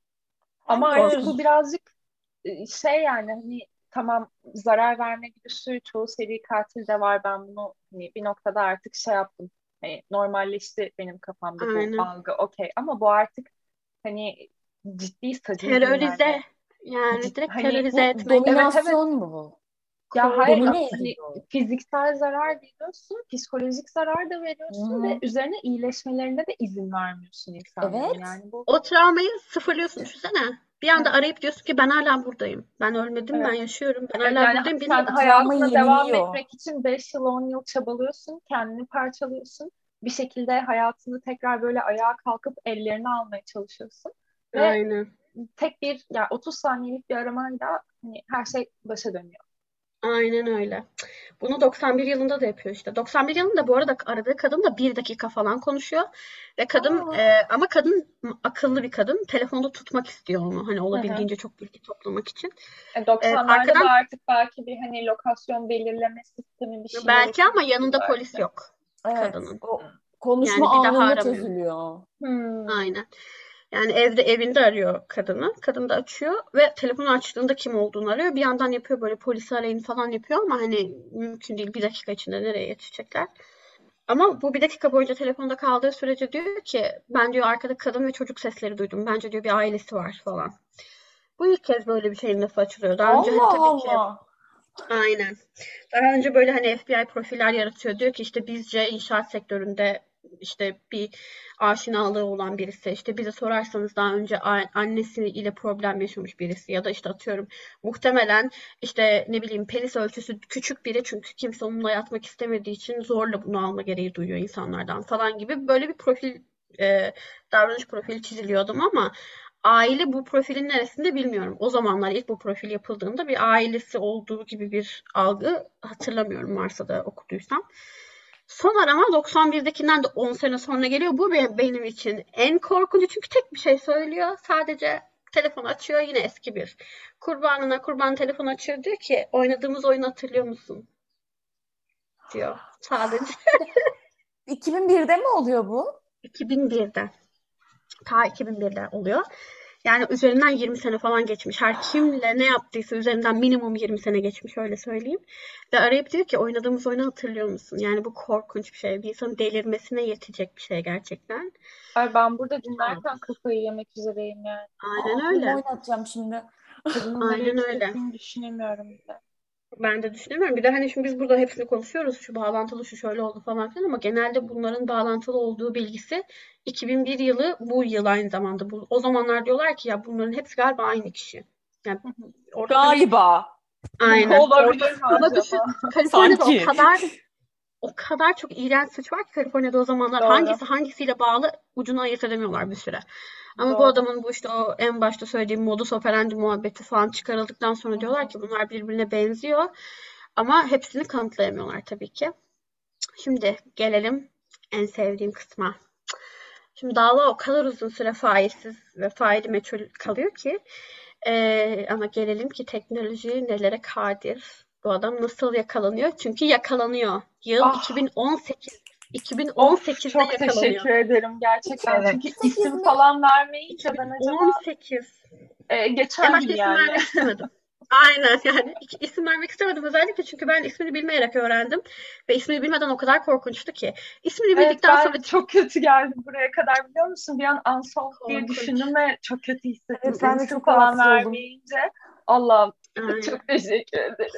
ama artık Hayır. bu birazcık e, şey, yani hani tamam, zarar verme güdüsü çoğu seri katilde var. Ben bunu hani bir noktada artık şey yaptım. Hani normalleşti benim kafamda bu Aynen. algı, okey. Ama bu artık hani ciddi sadizm yani. Terörize, yani Cid- direkt hani terörize Bu etmek. evet, evet. dominasyon mu bu? Ya hayır, Korkunç. Domine hani ediyor. fiziksel zarar veriyorsun, psikolojik zarar da Hı veriyorsun ve hı. üzerine iyileşmelerine de izin vermiyorsun insanların. Evet. Yani bu O travmayı sıfırlıyorsun, düşünsene. Bir anda evet, arayıp diyorsun ki ben hala buradayım. Ben ölmedim, ben evet. yaşıyorum. Ben Evet, hala yani buradayım. sen Benim O travmayı hayatına devam yeniliyor. etmek için beş yıl on yıl çabalıyorsun, kendini parçalıyorsun. Bir şekilde hayatını tekrar böyle ayağa kalkıp ellerini almaya çalışıyorsun. Ve aynen. tek bir, yani otuz saniyelik bir aramayla hani her şey başa dönüyor. Aynen öyle. Bunu doksan bir yılında da yapıyor işte. doksan bir yılında bu arada aradığı kadın da bir dakika falan konuşuyor. Ve kadın Aa, e, ama kadın akıllı bir kadın. Telefonda tutmak istiyor onu. Hani Hı hı. olabildiğince çok bilgi toplamak için. E, E, doksanlarda da arkadan artık belki bir hani lokasyon belirleme sistemi, bir şeyler belki, ama oturmuştur yanında polis belki. yok evet. kadının. O konuşma Yani bir daha anında aramıyor. çözülüyor. Hmm. Aynen. Yani evde, evinde arıyor kadını. Kadın da açıyor ve telefonu açtığında kim olduğunu arıyor. Bir yandan yapıyor böyle, polisi arayın falan yapıyor ama hani mümkün değil. Bir dakika içinde nereye yetişecekler? Ama bu bir dakika boyunca telefonda kaldığı sürece diyor ki ben diyor arkada kadın ve çocuk sesleri duydum. Bence diyor bir ailesi var falan. Bu ilk kez böyle bir şeyin lafı açılıyor. Daha önce hani Allah tabii ki Allah. aynen. Daha önce böyle hani F B I profiller yaratıyor. Diyor ki işte bizce inşaat sektöründe işte bir aşinalığı olan birisi. İşte bize sorarsanız daha önce annesiyle problem yaşamış birisi ya da işte atıyorum muhtemelen işte ne bileyim penis ölçüsü küçük biri, çünkü kimse onunla yatmak istemediği için zorla bunu alma gereği duyuyor insanlardan falan gibi böyle bir profil, e, davranış profili çiziliyor adam ama aile bu profilin neresinde bilmiyorum. O zamanlar ilk bu profil yapıldığında bir ailesi olduğu gibi bir algı hatırlamıyorum, varsa da okuduysam. Son arama doksan birdekinden de on sene sonra geliyor. Bu benim için en korkuncu, çünkü tek bir şey söylüyor. Sadece telefon açıyor, yine eski bir kurbanına kurban telefon açıyor, diyor ki oynadığımız oyunu hatırlıyor musun diyor sadece. iki bin birde mi oluyor bu? iki bin birde, ta iki bin birde oluyor. Yani üzerinden yirmi sene falan geçmiş. Her kimle ne yaptıysa üzerinden minimum yirmi sene geçmiş, öyle söyleyeyim. Ve arayıp diyor ki oynadığımız oyunu hatırlıyor musun? Yani bu korkunç bir şey. Bir insanın delirmesine yetecek bir şey gerçekten. Ay, ben burada Aa, dinlerken kafayı yemek üzereyim yani. aynen Aa, aklımı öyle. oynatacağım şimdi. Kadının nereye Aynen öyle. gittiğini düşünemiyorum bile. Ben de düşünemiyorum. Bir de hani şimdi biz burada hepsini konuşuyoruz. Şu bağlantılı, şu şöyle oldu falan filan ama genelde bunların bağlantılı olduğu bilgisi iki bin bir yılı bu yıl aynı zamanda. Bu, o zamanlar diyorlar ki ya bunların hepsi galiba aynı kişi. Yani ortada bir Galiba. aynen. Olabilir mi Ortada acaba? düşün. Kaliforniya'da o Sanki. kadar o kadar çok iğrenç suç var ki Kaliforniya'da o zamanlar Doğru. hangisi hangisiyle bağlı ucunu ayırt edemiyorlar bir süre. Ama bu Doğru. adamın bu işte o en başta söylediğim modus operandi muhabbeti falan çıkarıldıktan sonra diyorlar ki bunlar birbirine benziyor. Ama hepsini kanıtlayamıyorlar tabii ki. Şimdi gelelim en sevdiğim kısma. Şimdi dava o kadar uzun süre failsiz ve faili meçhul kalıyor ki ee, ama gelelim ki teknoloji nelere kadir. Bu adam nasıl yakalanıyor? Çünkü yakalanıyor. Yıl Ah. iki bin on sekiz. Of, iki bin on sekizde çok yakalanıyor. teşekkür ederim gerçekten. Evet. Çünkü isim falan vermeyince ben acaba on sekiz. e, En geçen başta gün isim yani. vermek istemedim. Aynen yani İki- isim vermek istemedim özellikle çünkü ben ismini bilmeyerek öğrendim ve ismini bilmeden o kadar korkunçtu ki. İsmini Evet, bildikten ben sonra çok kötü geldim buraya kadar, biliyor musun? Bir an unsolved diye korkunç. düşündüm ve çok kötü hissettim. Evet, ben de İsim çok falan rahatsız oldum. vermeyince. Allah'ım Aynen. çok teşekkür ederim.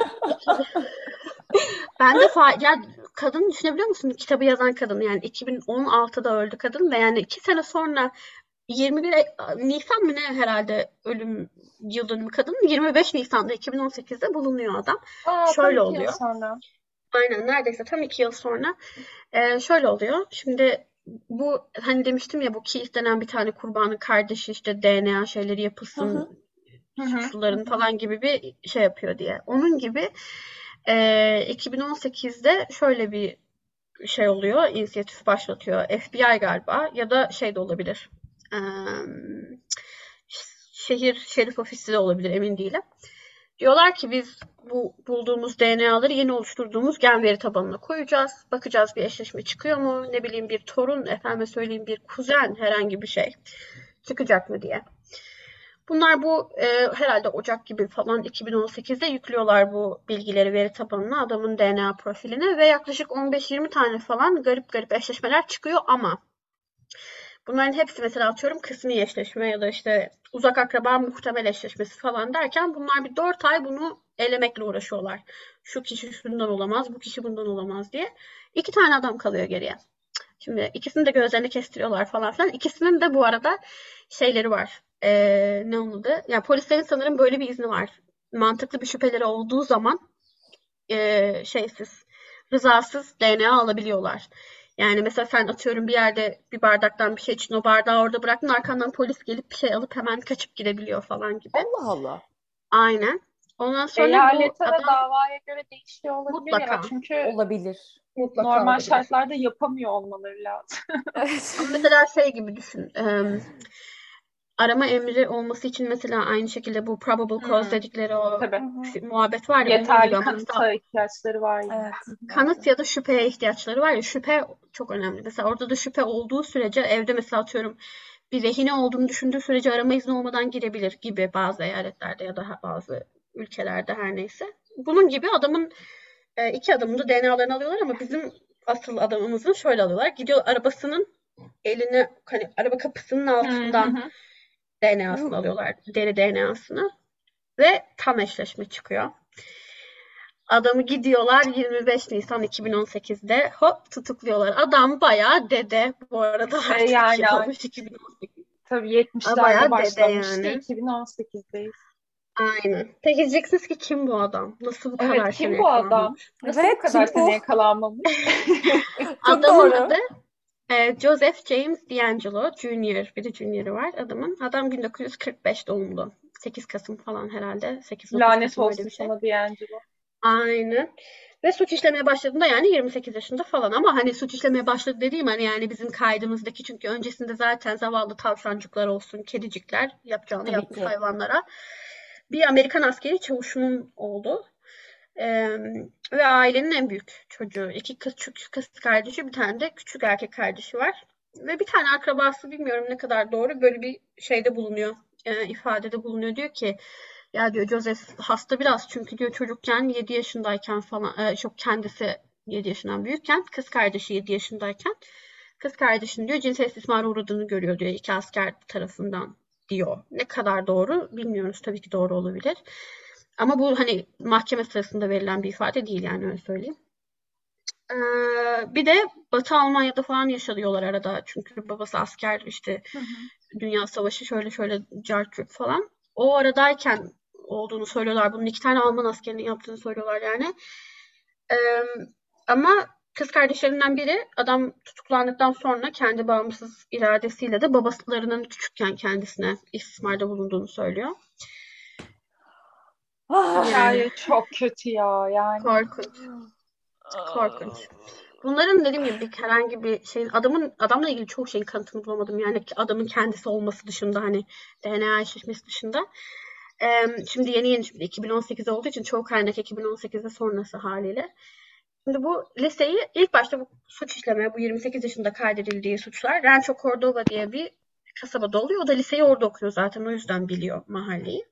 Ben de fa- ya kadın düşünebiliyor musun? Kitabı yazan kadın yani iki bin on altıda öldü kadın ve yani iki sene sonra yirmi bir Ay- Nisan mı ne herhalde ölüm yıl dönümü kadının yirmi beş Nisan'da iki bin on sekizde bulunuyor adam. Aa, tam Şöyle iki yıl oluyor. sonra. Aynen neredeyse tam iki yıl sonra. Ee, şöyle oluyor. Şimdi bu hani demiştim ya bu Keith denen bir tane kurbanın kardeşi işte D N A şeyleri Hı yapılsın hı. Hı hı. suçluların falan gibi bir şey yapıyor diye. Onun gibi e, iki bin on sekizde şöyle bir şey oluyor. İnisiyatif başlatıyor. F B I galiba ya da şey de olabilir. Ee, şehir şerif ofisi de olabilir emin değilim. Diyorlar ki biz bu bulduğumuz D N A'ları yeni oluşturduğumuz gen veri tabanına koyacağız. Bakacağız bir eşleşme çıkıyor mu? Ne bileyim bir torun, efendime söyleyeyim bir kuzen herhangi bir şey çıkacak mı diye. Bunlar bu e, herhalde Ocak gibi falan iki bin on sekizde yüklüyorlar bu bilgileri veri tabanına adamın D N A profiline ve yaklaşık on beş yirmi tane falan garip garip eşleşmeler çıkıyor ama bunların hepsi mesela atıyorum kısmi eşleşme ya da işte uzak akraba muhtemel eşleşmesi falan derken bunlar bir dört ay bunu elemekle uğraşıyorlar. Şu kişi şundan olamaz, bu kişi bundan olamaz diye. İki tane adam kalıyor geriye. Şimdi ikisini de gözlerini kestiriyorlar falan filan. İkisinin de bu arada şeyleri var. Ee, ne onun adı? Yani polislerin sanırım böyle bir izni var. Mantıklı bir şüpheleri olduğu zaman e, şeysiz, rızasız D N A alabiliyorlar. Yani mesela sen atıyorum bir yerde bir bardaktan bir şey için o bardağı orada bıraktın arkandan polis gelip bir şey alıp hemen kaçıp gidebiliyor falan gibi. Allah Allah. Aynen. Ondan sonra bu Eyalete ve adam davaya göre değişiyor olabilir mutlaka ya. Çünkü Olabilir. mutlaka normal olabilir. şartlarda yapamıyor olmaları lazım. Evet. Ama mesela şey gibi düşün. em, arama emri olması için mesela aynı şekilde bu probable cause Hmm, dedikleri o tabii. Hı hı. şey- muhabbet var ya onun gibi Yeterli ama mesela kanıta ihtiyaçları var yine. Evet. kanıt ya da şüpheye ihtiyaçları var ya şüphe çok önemli. Mesela orada da şüphe olduğu sürece evde mesela atıyorum bir rehine olduğunu düşündüğü sürece arama izni olmadan girebilir gibi bazı eyaletlerde ya da bazı ülkelerde her neyse. Bunun gibi adamın e, iki adamın da D N A'larını alıyorlar ama bizim asıl adamımızın şöyle alıyorlar. Gidiyor arabasının eline hani araba kapısının Hı hı altından hı. D N A'sını alıyorlar. Deri D N A'sını ve tam eşleşme çıkıyor. Adamı gidiyorlar yirmi beş Nisan iki bin on sekizde hop tutukluyorlar. Adam bayağı dede bu arada E, artık yani yıl olmuş iki bin on sekiz. tabii Aa, yetmişlerde bayağı dede başlamıştı. yani. iki bin on sekizdeyiz. Aynen. Peki diyeceksiniz ki kim bu adam? Nasıl bu Evet, kadar sene kim bu adam? yakalanmamış? Nasıl bu Evet, kadar kim bu? sene yakalanmamış? Çok Adamın doğru. adı e, Joseph James D'Angelo Junior Bir de Junior'ı var adamın. Adam bin dokuz yüz kırk beş doğumlu. sekiz Kasım falan herhalde. sekiz dokuz Lanet Kasım öyle olsun bir şey. sana D'Angelo. Aynen. Ve suç işlemeye başladığında yani yirmi sekiz yaşında falan ama hani suç işlemeye başladı dediğim hani yani bizim kaydımızdaki çünkü öncesinde zaten zavallı tavşancıklar olsun, kedicikler yapacağını Tabii yapmış ki. hayvanlara. Bir Amerikan askeri çavuşunun oğlu. Ee, ve ailenin en büyük çocuğu. İki küçük kız kardeşi, bir tane de küçük erkek kardeşi var. Ve bir tane akrabası bilmiyorum ne kadar doğru böyle bir şeyde bulunuyor. E, ifadede bulunuyor. Diyor ki ya diyor Joseph hasta biraz çünkü diyor çocukken yedi yaşındayken falan e, çok kendisi yedi yaşından büyükken kız kardeşi yedi yaşındayken kız kardeşinin diyor cinsel istismara uğradığını görüyor diyor iki asker tarafından diyor. Ne kadar doğru bilmiyoruz tabii ki doğru olabilir. Ama bu hani mahkeme sırasında verilen bir ifade değil yani öyle söyleyeyim. Ee, bir de Batı Almanya'da falan yaşıyorlar arada. Çünkü babası asker işte Hı hı. Dünya Savaşı şöyle şöyle cartçuk falan. O aradayken olduğunu söylüyorlar. Bunun iki tane Alman askerinin yaptığını söylüyorlar yani. Ee, ama kız kardeşlerinden biri adam tutuklandıktan sonra kendi bağımsız iradesiyle de babaslarının küçükken kendisine istismarda bulunduğunu söylüyor. Ah, Hikaye çok kötü ya yani. Korkunç. Korkunç. Bunların dediğim gibi bir herhangi bir şeyin adamın adamla ilgili çoğu şeyin kanıtını bulamadım. Yani adamın kendisi olması dışında hani D N A eşleşmesi dışında. Ee, şimdi yeni yeni şimdi iki bin on sekiz olduğu için çoğu kaynak iki bin on sekizde sonrası haliyle. Şimdi bu liseyi ilk başta bu suç işlemeye bu yirmi sekiz yaşında kaydedildiği suçlar Rancho Cordova diye bir kasabada oluyor. O da liseyi orada okuyor zaten o yüzden biliyor mahalleyi.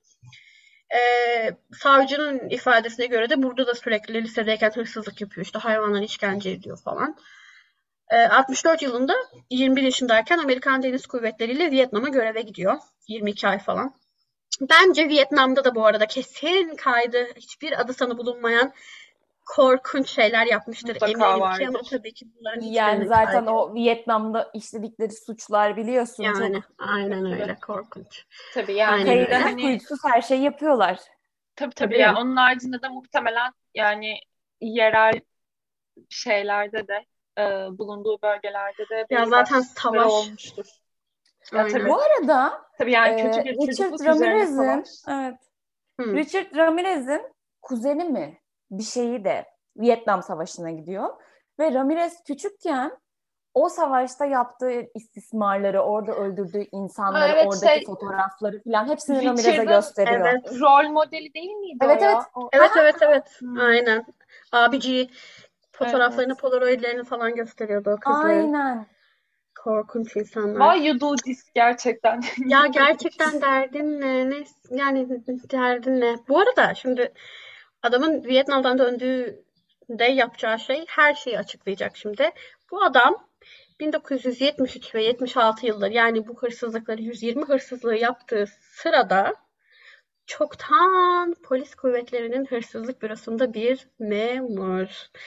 Ee, savcının ifadesine göre de burada da sürekli lisedeyken hırsızlık yapıyor. İşte hayvanlara işkence ediyor falan. Ee, altmış dört yılında yirmi bir yaşındayken Amerikan Deniz Kuvvetleri ile Vietnam'a göreve gidiyor. yirmi iki ay falan. Bence Vietnam'da da bu arada kesin kaydı hiçbir adı sanı bulunmayan korkunç şeyler yapmıştır Mutlaka eminim ki ama vardır. tabii ki bunların yani hiçbirinin zaten kaydı yok. o Vietnam'da işledikleri suçlar biliyorsun Yani çok aynen Tabii. öyle korkunç. Tabii yani Aynen bir de öyle. kayıtsız hani kuyutsuz her şeyi yapıyorlar. tabii tabii Tabii. ya onun haricinde de muhtemelen yani yerel şeylerde de e, bulunduğu bölgelerde de Ya belli zaten başlı suçları savaş. olmuştur. Ya Aynen. tabii Bu arada tabii yani e, kötü bir Richard çocukluk üzerine savaş. Ramirez'in evet Hı. Richard Ramirez'in kuzeni mi bir şeyi de Vietnam Savaşı'na gidiyor ve Ramirez küçükken o savaşta yaptığı istismarları, orada öldürdüğü Ha, insanları, evet oradaki şey fotoğrafları falan hepsini Ramirez'e Richard'ın gösteriyor. Evet. rol modeli değil miydi o Evet evet. ya? O, Evet evet evet. hmm, Aynen. Abici fotoğraflarını, evet. polaroidlerini falan gösteriyordu o kızların. Aynen. Korkunç insanlar. Why you do this gerçekten. Ya gerçekten derdin ne? ne? Yani derdin ne? Bu arada şimdi adamın Vietnam'dan döndüğünde yapacağı şey her şeyi açıklayacak şimdi. Bu adam bin dokuz yüz yetmiş üç ve yetmiş altı yılları yani bu hırsızlıkları yüz yirmi hırsızlığı yaptığı sırada çoktan polis kuvvetlerinin hırsızlık bürosunda bir memur.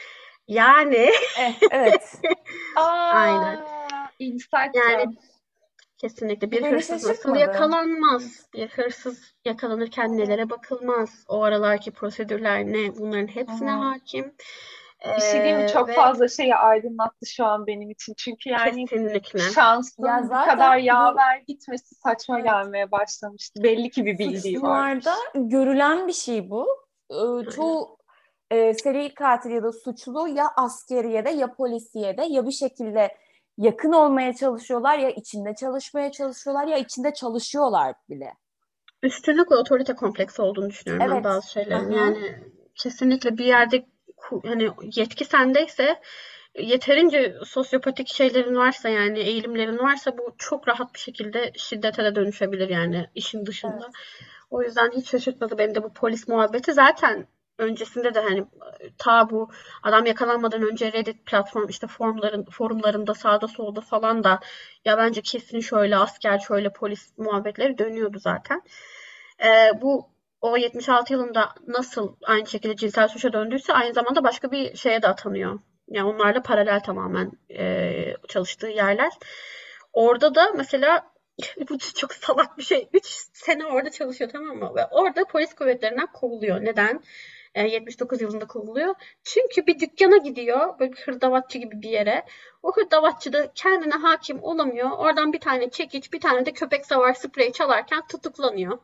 Yani Eh, evet. aynen. Aa, insight Yani job. kesinlikle Bu bir beni hırsız nasıl şaşırtmadı. yakalanmaz? Bir hırsız yakalanırken nelere bakılmaz? O aralarki prosedürler ne? Bunların hepsine Hı-hı. hakim. Bir şey diyeyim mi? Ee, Çok ve fazla şeyi aydınlattı şu an benim için. Çünkü yani kesinlikle. Ya şansın bu kadar zaten bu yaver gitmesi saçma evet, gelmeye başlamıştı. Belli ki bir bildiği varmış. suçlularda görülen bir şey bu. Ee, Aynen. çoğu e, seri katil ya da suçlu ya askeriyede ya polisiyede ya bir şekilde yakın olmaya çalışıyorlar ya içinde çalışmaya çalışıyorlar ya içinde çalışıyorlar bile. Üstünlük ve otorite kompleksi olduğunu düşünüyorum ben Evet. bazı şeylerin. Aha. Yani kesinlikle bir yerde ku- hani yetki sendeyse yeterince sosyopatik şeylerin varsa yani eğilimlerin varsa bu çok rahat bir şekilde şiddete de dönüşebilir yani işin dışında. Evet. O yüzden hiç şaşırtmadı beni de bu polis muhabbeti. Zaten öncesinde de hani ta bu adam yakalanmadan önce Reddit platform işte forumların forumlarında sağda solda falan da ya bence kesin şöyle asker şöyle polis muhabbetleri dönüyordu zaten. Ee, bu o yetmiş altı yılında nasıl aynı şekilde cinsel suça döndüyse aynı zamanda başka bir şeye de atanıyor. Yani onlarla paralel tamamen e, çalıştığı yerler. Orada da mesela bu çok salak bir şey. Üç sene orada çalışıyor tamam mı? Ve orada polis kuvvetlerinden kovuluyor. Neden? E, yetmiş dokuz yılında kovuluyor. Çünkü bir dükkana gidiyor. Böyle bir hırdavatçı gibi bir yere. O hırdavatçı da kendine hakim olamıyor. Oradan bir tane çekiç, bir tane de köpek savar spreyi çalarken tutuklanıyor.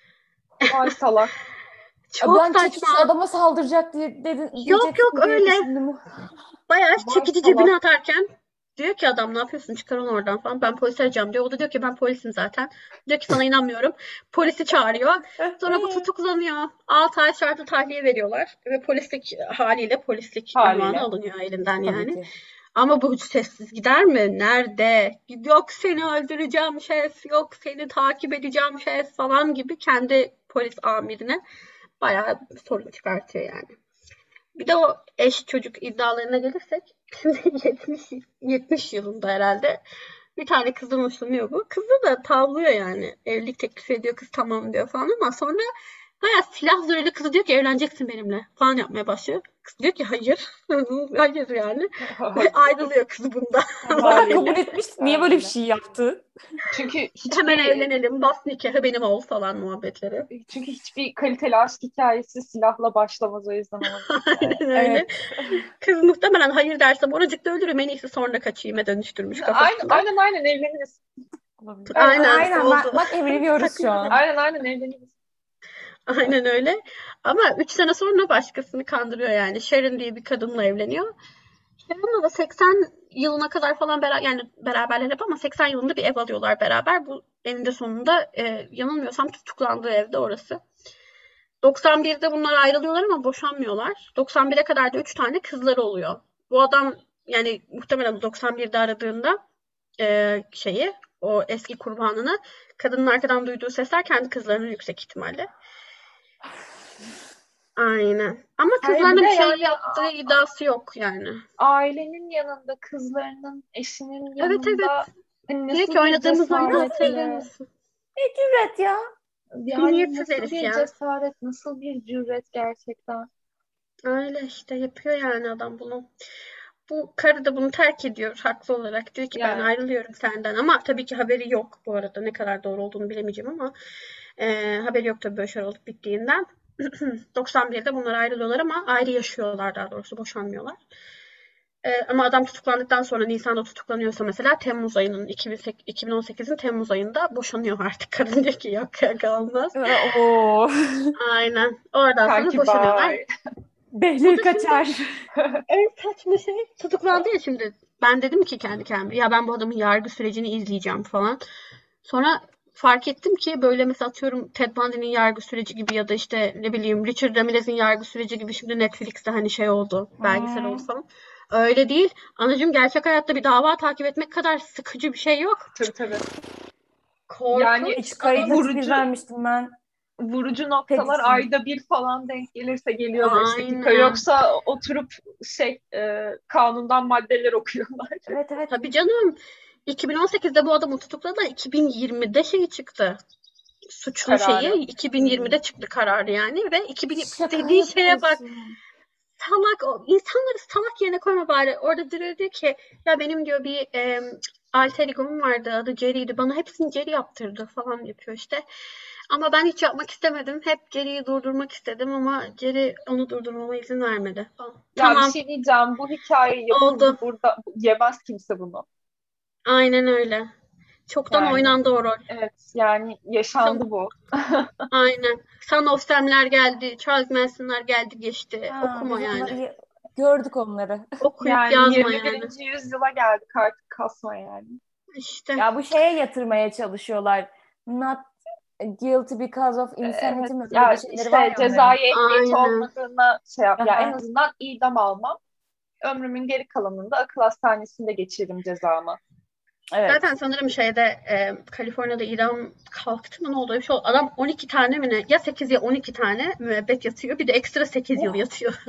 Vay salak. Çok Ben çekiç saçma. adama saldıracak diye dedi, Yok yok diyeceksin diye öyle. düşündüm. Bayağı Vay çekici cebine salak. atarken diyor ki adam ne yapıyorsun çıkar onu oradan falan. Ben polis arayacağım diyor. O da diyor ki ben polisim zaten. Diyor ki sana inanmıyorum. Polisi çağırıyor. Sonra bu tutuklanıyor. altı ay şartlı tahliye veriyorlar. Ve polislik haliyle polislik ünvanı Haliyle. alınıyor elinden Tabii yani. ki. Ama bu sessiz gider mi? Nerede? Yok seni öldüreceğim şef. Yok seni takip edeceğim şef falan gibi kendi polis amirine bayağı sorun çıkartıyor yani. Bir de o eş çocuk iddialarına gelirsek yetmiş, yetmiş yılında herhalde bir tane kızdan hoşlanıyor bu. Kızı da tavlıyor yani. Evlilik teklif ediyor kız tamam diyor falan ama sonra Bayağı silah zırhlı kızı diyor ki evleneceksin benimle falan yapmaya başlıyor. Kız diyor ki hayır. Hayır yani. Ve ayrılıyor kız bundan. Zaten Haliyle. kabul etmiş. Niye böyle bir Haliyle. şey yaptı? Çünkü Hemen hiçbir evlenelim. Bas nikahı benim ol falan muhabbetleri. çünkü hiçbir kaliteli aşk hikayesi silahla başlamaz, o yüzden olabilir. Aynen öyle. Evet. Kız muhtemelen hayır dersem oracıkta ölürüm en iyisi sonra kaçayım'a dönüştürmüş Aynen kafasında. aynen aynen evleniriz. Olabilir. Aynen Aynen. oldu. Bak, bak evleniyoruz şu an. Aynen aynen evleniriz. Aynen öyle. Ama üç sene sonra başkasını kandırıyor yani. Sharon diye bir kadınla evleniyor. Sharon'la da seksen yılına kadar falan beraber, yani beraberler hep ama seksen yılında bir ev alıyorlar beraber. Bu eninde sonunda e, yanılmıyorsam tutuklandığı evde orası. doksan birde bunlar ayrılıyorlar ama boşanmıyorlar. doksan bire kadar da üç tane kızları oluyor. Bu adam yani muhtemelen doksan birde aradığında e, şeyi, o eski kurbanını, kadının arkadan duyduğu sesler kendi kızlarının yüksek ihtimalle. Aynen. Ama Hayır, bir kızlarına de bir şey yani yaptığı iddiası yok yani. ailenin yanında, kızlarının, eşinin Evet evet. yanında hani Diyor nasıl ki bir oynadığımız oyunu hatırlıyor cesaretle, musun? Ne cüret ya. yani Niyetsiz nasıl herif bir ya. cesaret, nasıl bir cüret gerçekten. Öyle işte yapıyor yani adam bunu. Bu karı da bunu terk ediyor haklı olarak. Diyor ki ben Yani ayrılıyorum senden. Ama tabii ki haberi yok bu arada. Ne kadar doğru olduğunu bilemeyeceğim ama e, haberi yok tabii böyle şeyler olup bittiğinden. doksan birde bunlar ayrılıyorlar ama ayrı yaşıyorlar, daha doğrusu boşanmıyorlar. E, ama adam tutuklandıktan sonra, Nisan'da tutuklanıyorsa mesela, Temmuz ayının iki bin on sekizin Temmuz ayında boşanıyor artık. Kadın diyor ki yok kanka olmaz. Oo. Aynen. Oradan sonra kanki boşanıyorlar. bye. Behlül Bu da şimdi kaçar. en saçma şey, tutuklandı ya şimdi. Ben dedim ki kendi kendime ya ben bu adamın yargı sürecini izleyeceğim falan. Sonra fark ettim ki böyle mesela atıyorum Ted Bundy'nin yargı süreci gibi ya da işte ne bileyim Richard Ramirez'in yargı süreci gibi şimdi Netflix'te hani şey oldu, belgesel oldu Hmm. falan. Öyle değil. Anacığım gerçek hayatta bir dava takip etmek kadar sıkıcı bir şey yok. Tabii tabii. Yani Korkunç. Hiç kayıt açıp vurucu izlemiştim ben. vurucu Tek noktalar izledim. ayda bir falan denk gelirse geliyor beş dakika. Aynen. Yoksa oturup şey e, kanundan maddeler okuyorlar. Evet evet. Tabii canım. iki bin on sekizde bu adamı tutukladılar. iki bin yirmide şey çıktı. Suçlu şeyi Kararı. iki bin yirmide çıktı kararı yani ve iki bin Şaka dediği şeye bak, yapıyorsun. salak, o insanları salak yerine koyma bari. Orada diyor, diyor ki ya benim diyor bir e, alter ego'm vardı, adı Jerry'ydi, bana hepsini Jerry yaptırdı falan yapıyor işte. Ama ben hiç yapmak istemedim. Hep Jerry'yi durdurmak istedim ama Jerry onu durdurmama izin vermedi falan. Ya Tamam, bir şey diyeceğim. Bu hikaye yapıldı. oldu. Burada yemez kimse bunu. Aynen öyle. Çoktan Yani oynandı o rol. evet, yani yaşandı Son, bu. aynen. Son of Sam'ler geldi, Charles Manson'lar geldi geçti. Ha, Okuma biz onları yani. y- gördük onları. Okuyup Yani yazma yirmi yani. birinci yüzyıla geldik, artık kasma yani. İşte. Ya bu şeye yatırmaya çalışıyorlar. Not guilty because of insanity Evet mi? Öyle ya, şeyleri var işte ya onların. cezai ehliyeti Aynen. olmadığına şey yap. Ya en Aha. azından idam almam. Ömrümün geri kalanını da akıl hastanesinde geçiririm cezamı. Zaten Evet. sanırım şeyde e, Kaliforniya'da idam kalktı mı ne oldu? Bir şey oldu. Adam on iki tane mi ne? Ya sekiz ya on iki tane müebbet yatıyor. Bir de ekstra sekiz yıl Oh. yatıyor.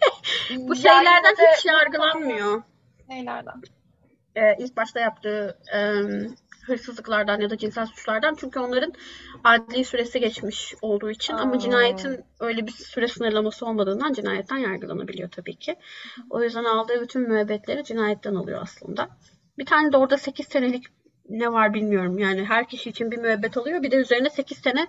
Bu Ya şeylerden yine de hiç yargılanmıyor. neylerden? E, ilk başta yaptığı e, hırsızlıklardan ya da cinsel suçlardan. Çünkü onların adli süresi geçmiş olduğu için. Ama Aa, cinayetin öyle bir süre sınırlaması olmadığından cinayetten yargılanabiliyor tabii ki. O yüzden aldığı bütün müebbetleri cinayetten alıyor aslında. Bir tane de orada sekiz senelik ne var bilmiyorum. Yani her kişi için bir müebbet alıyor. Bir de üzerine sekiz sene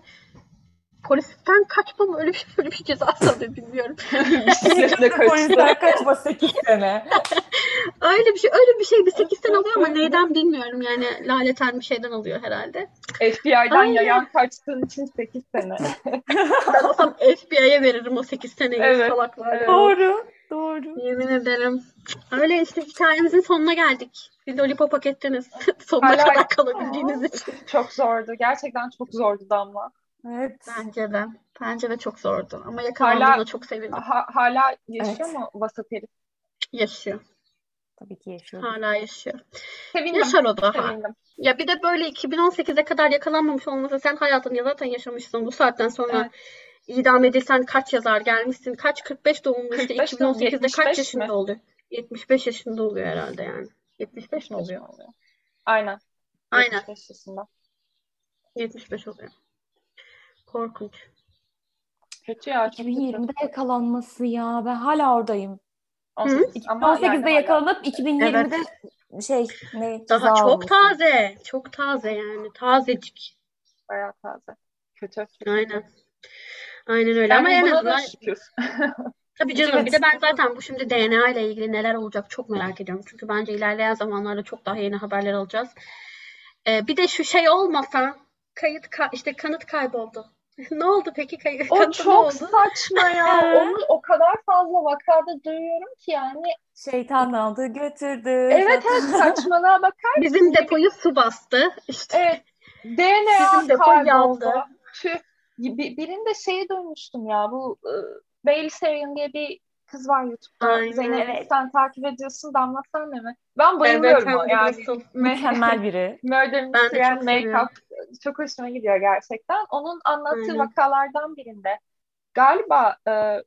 polisten kaçma mı? Öyle bir, öyle bir cezası alıyor bilmiyorum. bisikletle kaçtı. Polisten kaçma sekiz sene. Öyle bir şey, öyle bir şey. Bir sekiz sene alıyor ama neyden bilmiyorum. Yani laleten bir şeyden alıyor herhalde. F B I'dan Öyle. yayan kaçtığın için sekiz sene. Ben olsam F B I'ye veririm o sekiz seneyi, Evet, salaklar. evet. Doğru. Doğru. Yemin ederim. Öyle işte hikayemizin sonuna geldik. Bir lollipop hak ettiniz. Sonuna Hala kadar kalabildiğiniz için. çok zordu. Gerçekten çok zordu Damla. Evet. Bence de. Bence de çok zordu. Ama yakalandığına Hala çok sevindim. ha- hala yaşıyor Evet. mu vasat herif? Yaşıyor. Tabii ki yaşıyor. Hala yaşıyor. Sevindim. Yaşar o daha. Sevindim. Ya bir de böyle iki bin on sekize kadar yakalanmamış olması, sen hayatını zaten yaşamışsın. Bu saatten sonra Evet. idam edilsen kaç yazar, gelmişsin. Kaç, kırk beş doğumlu işte kırk beş mi? iki bin on sekizde kaç yetmiş beş yaşında mi? oluyor? yetmiş beş yaşında oluyor herhalde yani. yetmiş beş mi yetmiş beş oluyor? mi oluyor? Aynen. Aynen. yetmiş beş yaşında. yetmiş beş oluyor. Korkunç. Kötü ya, çok kötü. iki bin yirmide yakalanması ya. Ben hala oradayım. on sekiz ama yani iki bin on sekizde hala. yakalanıp iki bin yirmide şey ne ceza Daha çok alması. taze. Çok taze yani. Tazecik. Bayağı taze. Kötü. Çok Aynen. kötü. Aynen öyle ama Yani en buna da azından şükür. tabii canım. Bir Evet. de ben zaten bu şimdi D N A ile ilgili neler olacak çok merak ediyorum. Çünkü bence ilerleyen zamanlarda çok daha yeni haberler alacağız. Ee, bir de şu şey olmasa kayıt ka- işte kanıt kayboldu. Ne oldu peki? Kay- O kanıtı ne çok oldu? saçma ya. Onu o kadar fazla vakada duyuyorum ki yani. Şeytan aldı götürdü. Evet evet, saçmalığa bakar Bizim mısın? depoyu su bastı. İşte Evet. D N A bizim depo kayboldu. yandı. Tüh. Bir- Birinde şeyi duymuştum ya. Bu e, Bailey Sarian diye bir kız var YouTube'da. Aynen. Zeynep, Evet. sen takip ediyorsun. Damla sen de mi? Ben Evet, bayılıyorum hem o de yani. nasıl. Mükemmel biri. Murder Ben de Mystery and çok seviyorum. Make-up çok hoşuma gidiyor gerçekten. Onun anlattığı Aynen. vakalardan birinde galiba e,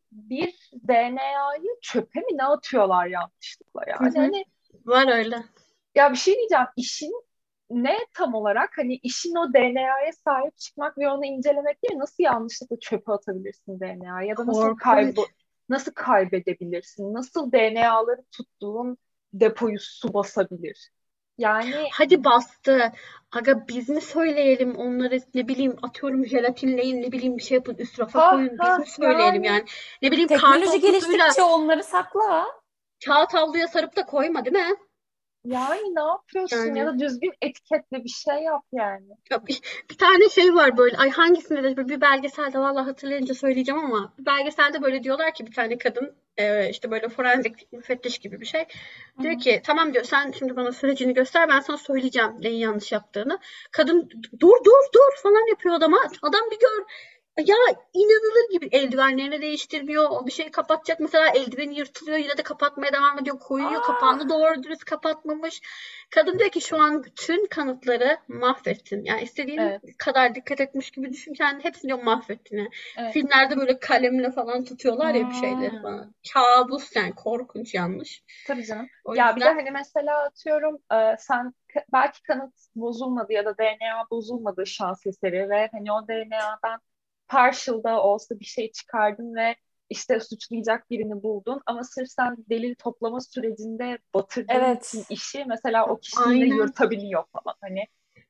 bir D N A'yı çöpe mi ne atıyorlar yanlışlıkla Hı yani. hı. Hani Var öyle. ya bir şey diyeceğim, işin ne tam olarak, hani işin o D N A'ya sahip çıkmak ve onu incelemek değil mi? Nasıl yanlışlıkla çöpe atabilirsin D N A'yı ya da nasıl kaybı Korkunç. nasıl kaybedebilirsin? Nasıl D N A'ları tuttuğun depoyu su basabilir? Yani Hadi bastı. Aga biz mi söyleyelim onları, ne bileyim, atıyorum jelatinleyin, ne bileyim bir şey yapın üst rafa ha koyun, biz ha mi söyleyelim yani yani. Ne bileyim Teknoloji karton kutuyla geliştikçe onları sakla. kağıt havluya sarıp da koyma değil mi? yani ne yapıyorsun ya Yani da düzgün etiketle bir şey yap yani. ya bir, bir tane şey var böyle, ay hangisinde de bir belgeselde, vallahi hatırlayınca söyleyeceğim ama bir belgeselde böyle diyorlar ki bir tane kadın e, işte böyle forenzik müfettiş gibi bir şey. Hı Diyor hı. ki tamam diyor, sen şimdi bana sürecini göster, ben sana söyleyeceğim neyi yanlış yaptığını. Kadın dur dur dur falan yapıyor adama. Adam bir gör. Ya inanılır gibi, eldivenlerini değiştirmiyor. O bir şeyi kapatacak mesela, eldiveni yırtılıyor, yine de kapatmaya devam ediyor. Koyuyor, Aa, kapağını doğru dürüst kapatmamış. Kadın diyor ki şu an bütün kanıtları mahvettin. Yani istediğin evet kadar dikkat etmiş gibi düşün kendini, hepsini diyor mahvettin. Yani evet. filmlerde böyle kalemle falan tutuyorlar ya bir şeyleri Hmm. falan. Kabus yani, korkunç yanlış. Tabii canım. O Ya bir de yüzden hani mesela atıyorum e, sen k- belki kanıt bozulmadı ya da D N A bozulmadı şans eseri ve hani o D N A'dan partial da olsa bir şey çıkardın ve işte suçlayacak birini buldun ama sırf sen delil toplama sürecinde batırdığın Evet. için işi mesela o kişi yine aynen. yırtabiliyor falan hani.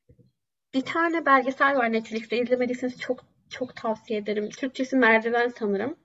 Bir tane belgesel var Netflix'te, izlemediyseniz çok çok tavsiye ederim. Türkçesi Merdiven sanırım.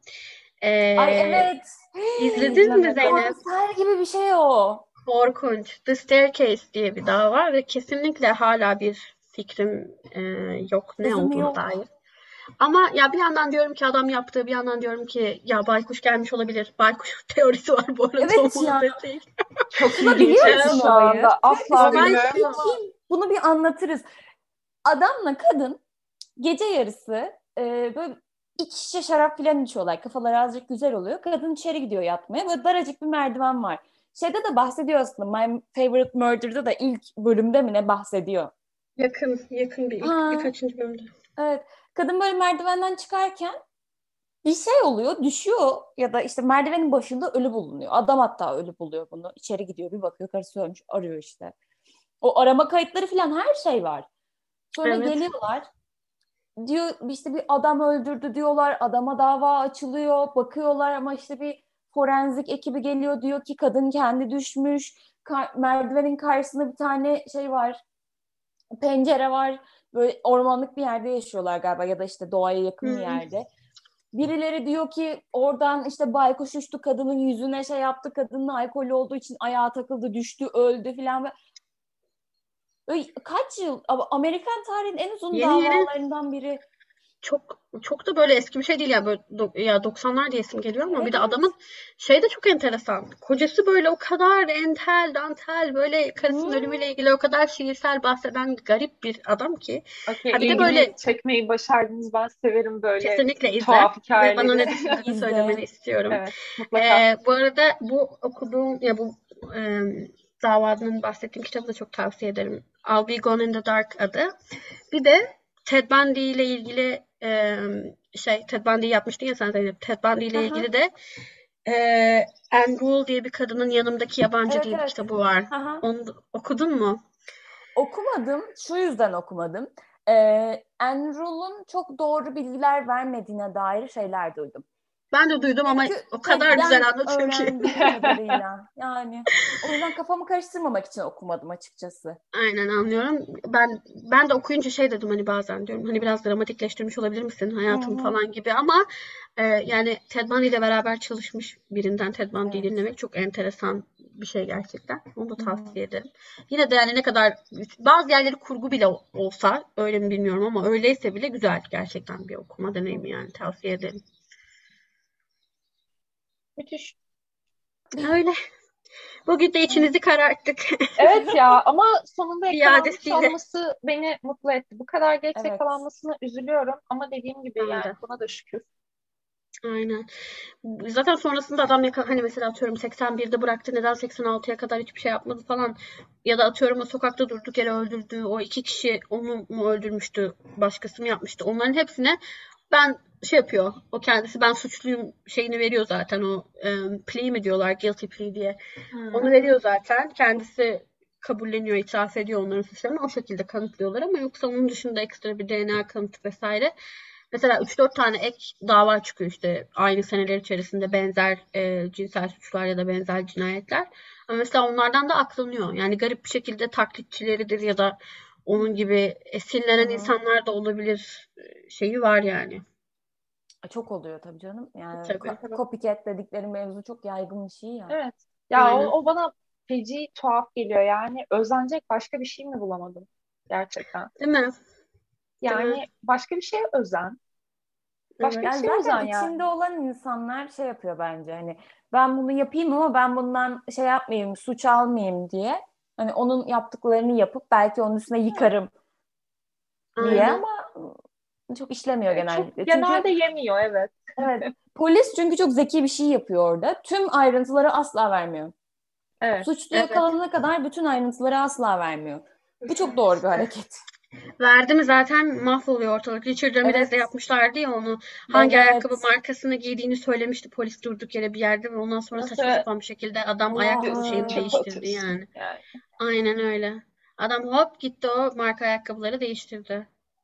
Ay Ee, evet. izledin mi İzlemedim. Zeynep? Konser gibi bir şey o. Korkunç. The Staircase diye bir daha var ve kesinlikle hala bir fikrim e, yok ne Kızım olduğuna yok. dair. Ama ya bir yandan diyorum ki adam yaptı, bir yandan diyorum ki ya baykuş gelmiş olabilir. Baykuş teorisi var bu arada, Evet o ya. muhabbet değil. Çok Şuna ilgimi biliyor çekti musun şu olayı? anda. Asla Olay bilmiyorum şu. ama Kim? Bunu bir anlatırız. Adamla kadın gece yarısı e, böyle iki şişe şarap falan içiyorlar. Kafaları azıcık güzel oluyor. Kadın içeri gidiyor yatmaya. Böyle daracık bir merdiven var. Şeyde de bahsediyor aslında. My Favorite Murder'da da ilk bölümde mi ne bahsediyor. Yakın, yakın bir ilk Ha, birkaçıncı bölümde. evet. Kadın böyle merdivenden çıkarken bir şey oluyor, düşüyor ya da işte merdivenin başında ölü bulunuyor. Adam hatta ölü buluyor bunu. İçeri gidiyor, bir bakıyor karısı ölmüş, arıyor işte. O arama kayıtları falan her şey var. Sonra Evet. geliyorlar. Diyor işte bir adam öldürdü diyorlar. Adama dava açılıyor. Bakıyorlar ama işte bir forensik ekibi geliyor, diyor ki kadın kendi düşmüş. Ka- merdivenin karşısında bir tane şey var. Pencere var. Böyle ormanlık bir yerde yaşıyorlar galiba ya da işte doğaya yakın bir Hmm. yerde. Birileri diyor ki oradan işte baykuş uçtu, kadının yüzüne şey yaptı. Kadının alkolü olduğu için ayağa takıldı, düştü, öldü filan. Kaç yıl? Amerikan tarihinin en uzun Yeni yeni davalarından biri. çok çok da böyle eski bir şey değil ya, böyle do- ya doksanlar diye isim geliyor ama bir Evet, de evet. adamın şey de çok enteresan. Kocası böyle o kadar entel dantel, böyle karısının Hmm. ölümüyle ilgili o kadar şiirsel bahseden garip bir adam ki. okey, Ha bir de ilgimi böyle çekmeyi başardınız. Ben severim böyle kesinlikle izle tuhaf ve bana ne hikayeleri. düşündüğünü İzle. söylemeni istiyorum. Evet, mutlaka. Ee, bu arada bu okuduğum ya bu e, davanın bahsettiğim kitabı da çok tavsiye ederim. I'll Be Gone in the Dark adı. Bir de Ted Bundy ile ilgili e, şey Ted Bundy'yi yapmıştın ya sen Zeynep. Ted Bundy ile Aha. ilgili de e, Anne Rule diye bir kadının yanımdaki yabancı Evet, diye bir evet. kitabı var. Aha. Onu da- okudun mu? Okumadım. Şu yüzden okumadım. Ee, Enroll'un çok doğru bilgiler vermediğine dair şeyler duydum. Ben de duydum ama Çünkü o kadar TED'den güzel anlatıyor ki. öğrendiğim kadarıyla. Yani o yüzden kafamı karıştırmamak için okumadım açıkçası. Aynen anlıyorum. Ben ben de okuyunca şey dedim hani bazen diyorum hani biraz dramatikleştirmiş olabilir misin hayatım Hı hı. falan gibi ama e, yani Ted Bundy ile beraber çalışmış birinden Ted Bundy'yi Evet. dinlemek çok enteresan bir şey gerçekten. Onu da Hı hı. tavsiye ederim. Yine de yani ne kadar bazı yerleri kurgu bile olsa öyle mi bilmiyorum ama öyleyse bile güzel gerçekten bir okuma deneyimi yani tavsiye ederim. Müthiş. Öyle. Bugün de içinizi kararttık. Evet ya, ama sonunda yakalanmış İadesiyle. olması beni mutlu etti. Bu kadar geç Evet. yakalanmasına üzülüyorum ama dediğim gibi Ben yani de. buna da şükür. Aynen. Zaten sonrasında adam yaka- hani mesela atıyorum seksen birde bıraktı neden seksen altıya kadar hiçbir şey yapmadı falan ya da atıyorum o sokakta durduk yere öldürdü o iki kişi onu mu öldürmüştü başkası mı yapmıştı onların hepsine ben şey yapıyor o kendisi ben suçluyum şeyini veriyor zaten o e, plea mi diyorlar guilty plea diye onu Hmm. veriyor zaten kendisi kabulleniyor itiraf ediyor onların suçlarını o şekilde kanıtlıyorlar ama yoksa onun dışında ekstra bir D N A kanıtı vesaire. Mesela üç dört tane ek dava çıkıyor işte aynı seneler içerisinde benzer e, cinsel suçlar ya da benzer cinayetler. Ama mesela onlardan da aklanıyor. Yani garip bir şekilde taklitçileridir ya da onun gibi esinlenen Hı hı. insanlar da olabilir e, şeyi var yani. Çok oluyor tabii canım. Yani Tabii. ko- copycat dedikleri mevzu çok yaygın bir şey ya. Evet. Ya Aynen. o, o bana feci tuhaf geliyor. Yani özenecek başka bir şey mi bulamadım gerçekten? Değil mi? Değil mi? Yani başka bir şeye özen. Başka bir Yani Evet. şeye zaten özen yani. içinde olan insanlar şey yapıyor bence hani ben bunu yapayım ama ben bundan şey yapmayayım, suç almayayım diye. Hani onun yaptıklarını yapıp belki onun üstüne yıkarım diye Aynen. ama çok işlemiyor E, Çok genellikle. Çünkü genelde yemiyor, evet. evet, polis çünkü çok zeki bir şey yapıyor orada. Tüm ayrıntıları asla vermiyor. Evet. Suçlu Evet. yakalanana kadar bütün ayrıntıları asla vermiyor. Bu çok doğru bir hareket. Verdi mi zaten mahvoluyor ortalık. Richard Ramirez'de Evet. yapmışlardı ya onu. Hangi Evet. ayakkabı markasını giydiğini söylemişti polis durduk yere bir yerde ve ondan sonra Nasıl saçma sapan bir şekilde adam ayakkabı şeyini Allah'ım. çöpe değiştirdi atıyorsun yani. yani. Aynen öyle. Adam hop gitti o marka ayakkabıları değiştirdi.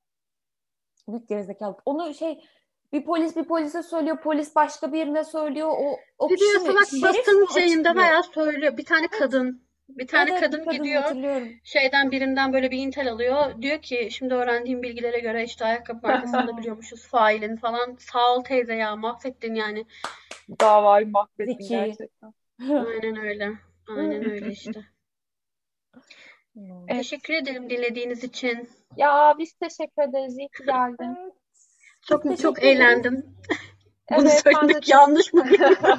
Büyük gerizekalı. Onu şey bir polis bir polise söylüyor, polis başka birine söylüyor. O o Gidiyor kişi mi? salak Şerif basın mi şeyinde açıklıyor? bayağı söylüyor. Bir tane Evet. kadın. Bir Evet, tane evet, bir kadın kadın gidiyor hatırlıyorum. şeyden birinden böyle bir intel alıyor. Diyor ki şimdi öğrendiğim bilgilere göre işte ayakkabı markasını da biliyormuşuz failin falan. Sağ ol teyze ya mahvettin yani. Davayı mahvettin Zeki. gerçekten. Aynen öyle. Aynen öyle işte. Hmm. Evet. Teşekkür ederim dinlediğiniz için. Ya biz teşekkür ederiz. İyi ki geldin. Evet. Çok Biz çok teşekkür ederiz. eğlendim. Bunu Evet, ben de söylemek çok... yanlış mı bilmiyorum.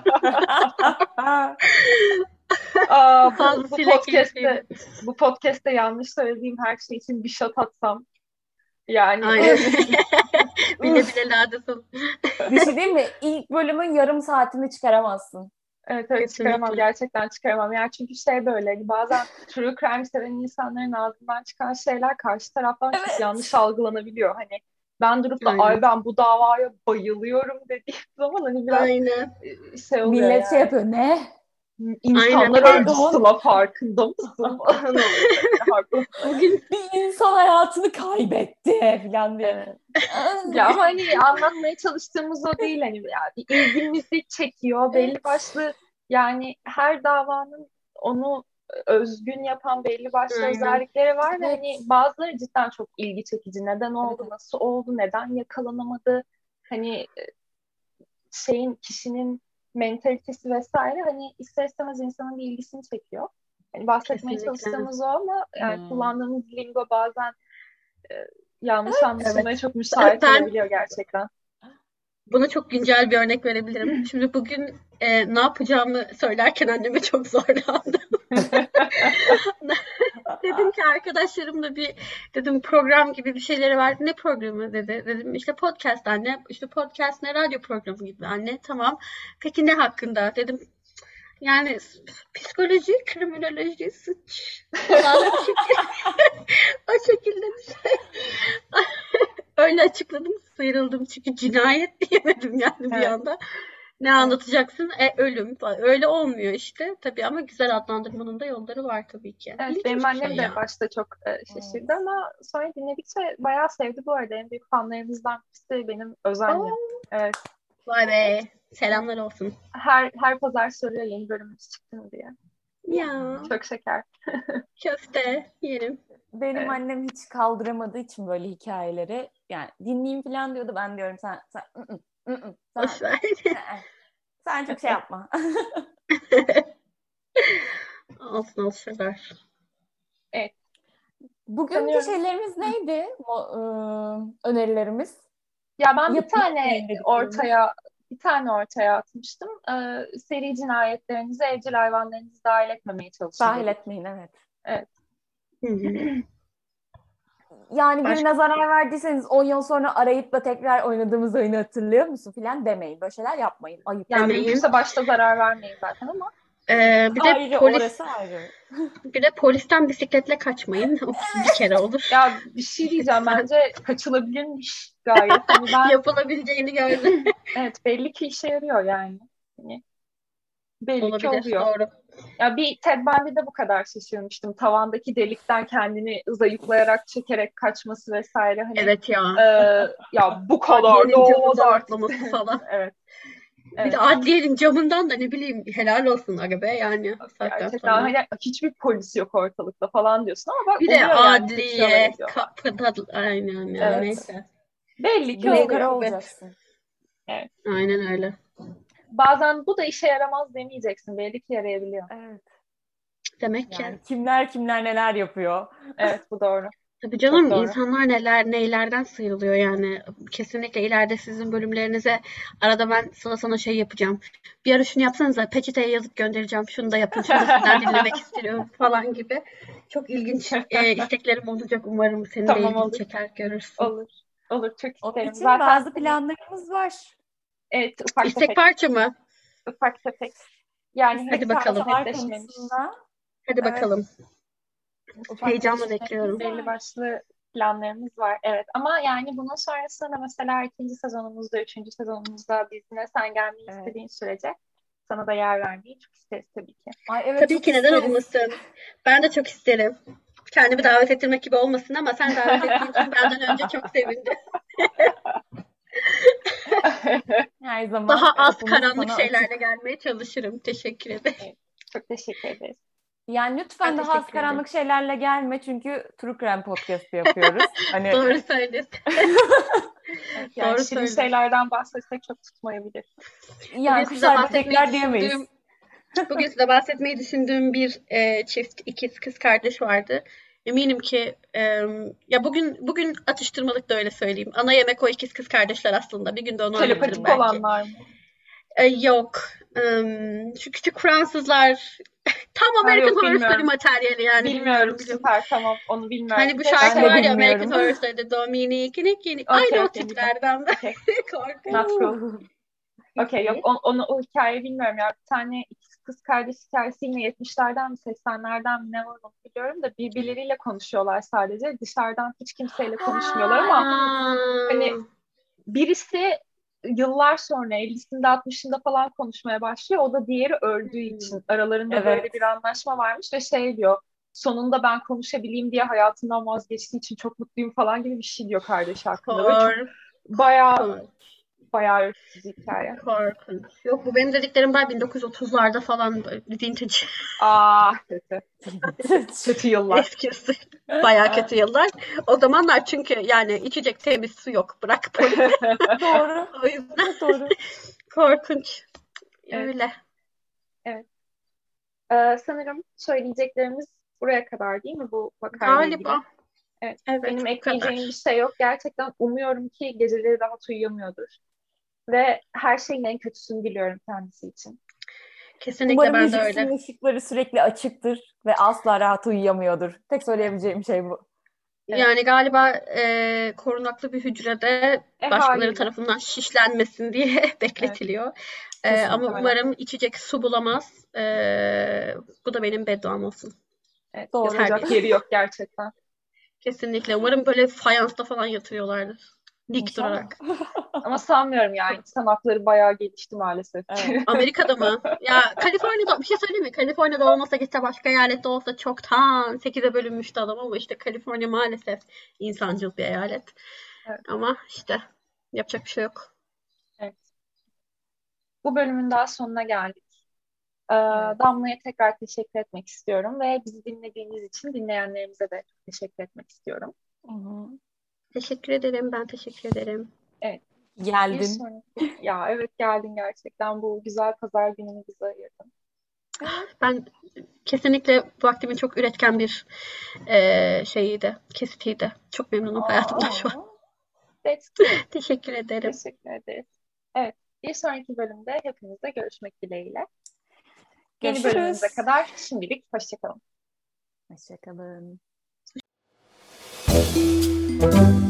Aa, bu, bu Fazlasıyla keyifliydi. podcast'te bu podcast'te yanlış söylediğim her şey için bir shot atsam. Yani Aynen. Üf, Bile üf. bile ladısın. Bir şey değil mi? İlk bölümün yarım saatini çıkaramazsın. evet, evet, çıkaramam, Kesinlikle. gerçekten çıkaramam. Yani çünkü şey böyle hani bazen true crime seven insanların ağzından çıkan şeyler karşı taraftan çok yanlış Evet. algılanabiliyor. Hani ben durup da ay Aynen. ben bu davaya bayılıyorum dediğim zaman hani biraz Aynen. e, şey oluyor Millet şey yani. yapıyor. Ne? Aynen. İnsanlar Bir de öldü Sıla, farkında mısın? Falan oluyor böyle. Haklı. bugün Bir insan hayatını kaybetti falan diye. Evet. Ya ama hani anlatmaya çalıştığımız o değil, hani yani ilgimizi çekiyor belli Evet. başlı, yani her davanın onu özgün yapan belli başlı aynen. özellikleri var ve Evet. hani bazıları cidden çok ilgi çekici. Neden oldu, Evet. nasıl oldu, neden yakalanamadı, hani şeyin, kişinin mentalitesi vesaire, hani ister istemez insanın bir ilgisini çekiyor. Hani bahsetmeye Kesinlikle. çalıştığımız o ama yani Hmm. kullandığımız lingo bazen e, yanlış anlaşılmaya Evet. çok müsait Ben olabiliyor gerçekten. buna çok güncel bir örnek verebilirim. Şimdi bugün e, ne yapacağımı söylerken anneme çok zorlandım. Dedim ki arkadaşlarımla bir dedim program gibi bir şeyleri var. Ne programı dedi. Dedim işte podcast anne. İşte podcast ne radyo programı gibi anne. Tamam. Peki ne hakkında? Dedim yani psikoloji, kriminoloji, suç falan o şekilde, o şekilde bir şey. Öyle açıkladım. Sıyrıldım çünkü cinayet diyemedim yani bir Evet. anda. Ne anlatacaksın? E, ölüm falan. Öyle olmuyor işte. Tabii ama güzel adlandırmanın da yolları var tabii ki. Evet, İlginç benim bir annem şey de ya. başta çok e, şaşırdı ama sonra dinledikçe bayağı sevdi bu arada. En büyük fanlarımızdan birisi benim özenlim. Oo, Evet, vay be. evet. Selamlar olsun. Her her pazar soruyor yeni bölümümüz çıktı mı diye. Ya Çok şeker. köfte yerim. Benim Evet. annem hiç kaldıramadığı için böyle hikayeleri, yani dinleyeyim falan diyordu, ben diyorum sen sen ı-ı, ı-ı, sen Boş ver. ı-ı, sen çok şey yapma. Olsun olsunlar. Evet. Bugünkü Sanıyorum. şeylerimiz neydi? O, ıı, önerilerimiz. Ya ben bir Yap tane yapmayın dediklerimiz. ortaya bir tane ortaya atmıştım. Ee, seri cinayetlerinizi, evcil hayvanlarınızı dahil etmemeye çalışın Dahil dedik. etmeyin, evet. Evet. Hı hı. Yani birine Başka? zarar verdiyseniz on yıl sonra arayıp da tekrar oynadığımız oyunu hatırlıyor musun filan demeyin. Böyle şeyler yapmayın. Ayıp. Yani Demeyin. mümkünse başta zarar vermeyin zaten ama Ee, bir de Ayrı, polis orası ayrı. bir de polisten bisikletle kaçmayın. O bir kere olur. ya bir şey diyeceğim, Lütfen. bence kaçılabilirmiş gayet. Hani ben Yapılabileceğini gördüm. evet, belli ki işe yarıyor yani. Hani belli ki Olabilir. oluyor. Doğru. Ya bir Ted Bundy'de bu kadar şaşırmıştım. Tavandaki delikten kendini zayıflayarak çekerek kaçması vesaire, hani Evet ya. e, ya bu kadar da Adliyenin olmaz camından artık. atlaması falan. Evet, Bir de evet. adliyenin camından da ne bileyim helal olsun aga be yani bu saatten Gerçekten sonra. hani hiçbir polis yok ortalıkta falan diyorsun ama bak Bir de oluyor yani, kaçıyorlar adliye ediyorlar. kapıda aynen ya Evet. neyse. Belli ki Göz Neydi kara oluyor. kuvvet. olacaksın. Evet. Aynen öyle. Bazen bu da işe yaramaz demeyeceksin. Belli ki yarayabiliyor. Evet. Demek ki. Yani kimler kimler neler yapıyor. Evet, bu doğru. Tabii Çok canım doğru. insanlar neler neylerden sıyrılıyor yani. Kesinlikle ileride sizin bölümlerinize arada ben sana sana şey yapacağım. Bir ara şunu yapsanıza peçeteye yazıp göndereceğim. Şunu da yapın. Şunu da sizden dinlemek istiyorum falan gibi. Çok ilginç e, isteklerim olacak. Umarım senin de Tamam, ilgini olur. çeker görürsün. Olur. Olur, çok Onun isterim. için Zaten bazı hani planlarımız var. evet, ufak İstek tefek. parça mı? Ufak tefek. Yani İstek Hadi henüz bakalım. çok parçalar netleşmemiş. konusunda Hadi evet, bakalım. Ufak Heyecanla tefek bekliyorum. belli var. başlı planlarımız var. Evet, ama yani bunun sonrasında da mesela ikinci sezonumuzda, üçüncü sezonumuzda biz yine sen gelmeyi Evet. istediğin sürece sana da yer vermeyi çok isteriz tabii ki. Ay evet, Tabii çok ki neden isteriz. olmasın. Ben de çok isterim. Kendimi Evet. davet ettirmek gibi olmasın ama sen davet ettiğin için benden önce çok sevindim. Her zaman Daha az kapımız karanlık sana şeylerle açık. gelmeye çalışırım. Teşekkür ederim. Evet, çok teşekkür ederiz. Yani Ben lütfen daha az teşekkür ederim. karanlık şeylerle gelme, çünkü True Crime podcast'ı yapıyoruz. Hani Doğru söylüyorsun. Evet, yani Doğru şirin söylüyorsun. şeylerden bahsetsek çok tutmayabilir. yani Bugün size kuşlar bahsetmeyi böcekler diyemeyiz. düşündüğüm, bugün size bahsetmeyi düşündüğüm bir e, çift ikiz kız kardeş vardı. Eminim ki e, ya bugün bugün atıştırmalık da öyle söyleyeyim. Ana yemek o ikiz kız kardeşler aslında. Bir gün de onu anlatırım Telepatik belki. olanlar mı? E, yok. E, şu küçük Fransızlar tam Ha, American yok, Horror Story bilmiyorum. materyali yani Bilmiyorum, bilmiyorum biliyorum. süper, tamam, onu bilmiyorum. Hani Bir bu de şarkı Ben de var şey, ya American bilmiyorum. Horror Story'de Dominique, Nick, Nick. okey Aynı o okey, bilmem. tiplerden de. Okey, Korkunç. not cool. Okey, yok, on, onu, o hikayeyi bilmiyorum ya. Bir tane ikiz kız kardeş hikayesi, yine yetmişlerden mi seksenlerden mi ne var onu biliyorum da birbirleriyle konuşuyorlar sadece. Dışarıdan hiç kimseyle konuşmuyorlar Ha, ama evet. hani Aa, birisi yıllar sonra ellisinde altmışında falan konuşmaya başlıyor. O da diğeri öldüğü için. Aralarında böyle Evet. bir anlaşma varmış ve şey diyor. Sonunda ben konuşabileyim diye hayatından vazgeçtiği için çok mutluyum falan gibi bir şey diyor kardeşi hakkında. Böyle çok bayağı korkunç. bayağı ürkütücü hikaye. Korkunç. Yok bu benim dediklerim var bin dokuz yüz otuzlarda falan böyle vintage Aa, kötü. Kötü yıllar. eski usul. Bayağı kötü yıllar. O zamanlar çünkü yani içecek temiz su yok. Bırak polis. Doğru. O yüzden Çok doğru. korkunç. Evet, Öyle. evet. Ee, sanırım söyleyeceklerimiz buraya kadar değil mi bu vakayla ilgili? Galiba. Evet, Evet benim bu ekleyeceğim bir kadar. şey yok. Gerçekten umuyorum ki geceleri rahat uyuyamıyordur. Ve her şeyin en kötüsünü diliyorum kendisi için. Kesinlikle Umarım ben de öyle. hücresinin ışıkları sürekli açıktır ve asla rahat uyuyamıyordur. Tek söyleyebileceğim şey bu. Evet. Yani galiba e, korunaklı bir hücrede E başkaları haliyle. tarafından şişlenmesin diye Evet, bekletiliyor. E, ama Kesinlikle. umarım içecek su bulamaz. E, bu da benim bedduam olsun. evet. Doğru. Yatacak Herkes. yeri yok gerçekten. Kesinlikle. Umarım böyle fayansta falan yatırıyorlardır. Dik İnşallah. durarak. Ama sanmıyorum yani. İnsan hakları bayağı gelişti maalesef. Evet. Amerika'da mı? Ya Kaliforniya'da bir şey söyleyeyim mi? Kaliforniya'da olmasa gitse başka eyalette olsa çoktan sekize bölünmüştü adam ama işte Kaliforniya maalesef insancıl bir eyalet. Evet. Ama işte yapacak bir şey yok. Evet. Bu bölümün daha sonuna geldik. Ee, Evet. Damla'ya tekrar teşekkür etmek istiyorum ve bizi dinlediğiniz için dinleyenlerimize de teşekkür etmek istiyorum. Hı hı. Teşekkür ederim. Ben teşekkür ederim. Evet. Bir Geldin. sonraki... Ya evet geldin gerçekten. Bu güzel pazar gününü bize ayırdın. Ben kesinlikle vaktimi çok üretken bir eee şeyiydi, kesitiydi. Çok memnunum hayatımda şu an. That's good. Teşekkür ederim. Teşekkür ederiz. Evet. Bir sonraki bölümde hepinizle görüşmek dileğiyle. Yeni Görüşürüz. bölümümüze kadar şimdilik hoşça kalın. Hoşçakalın.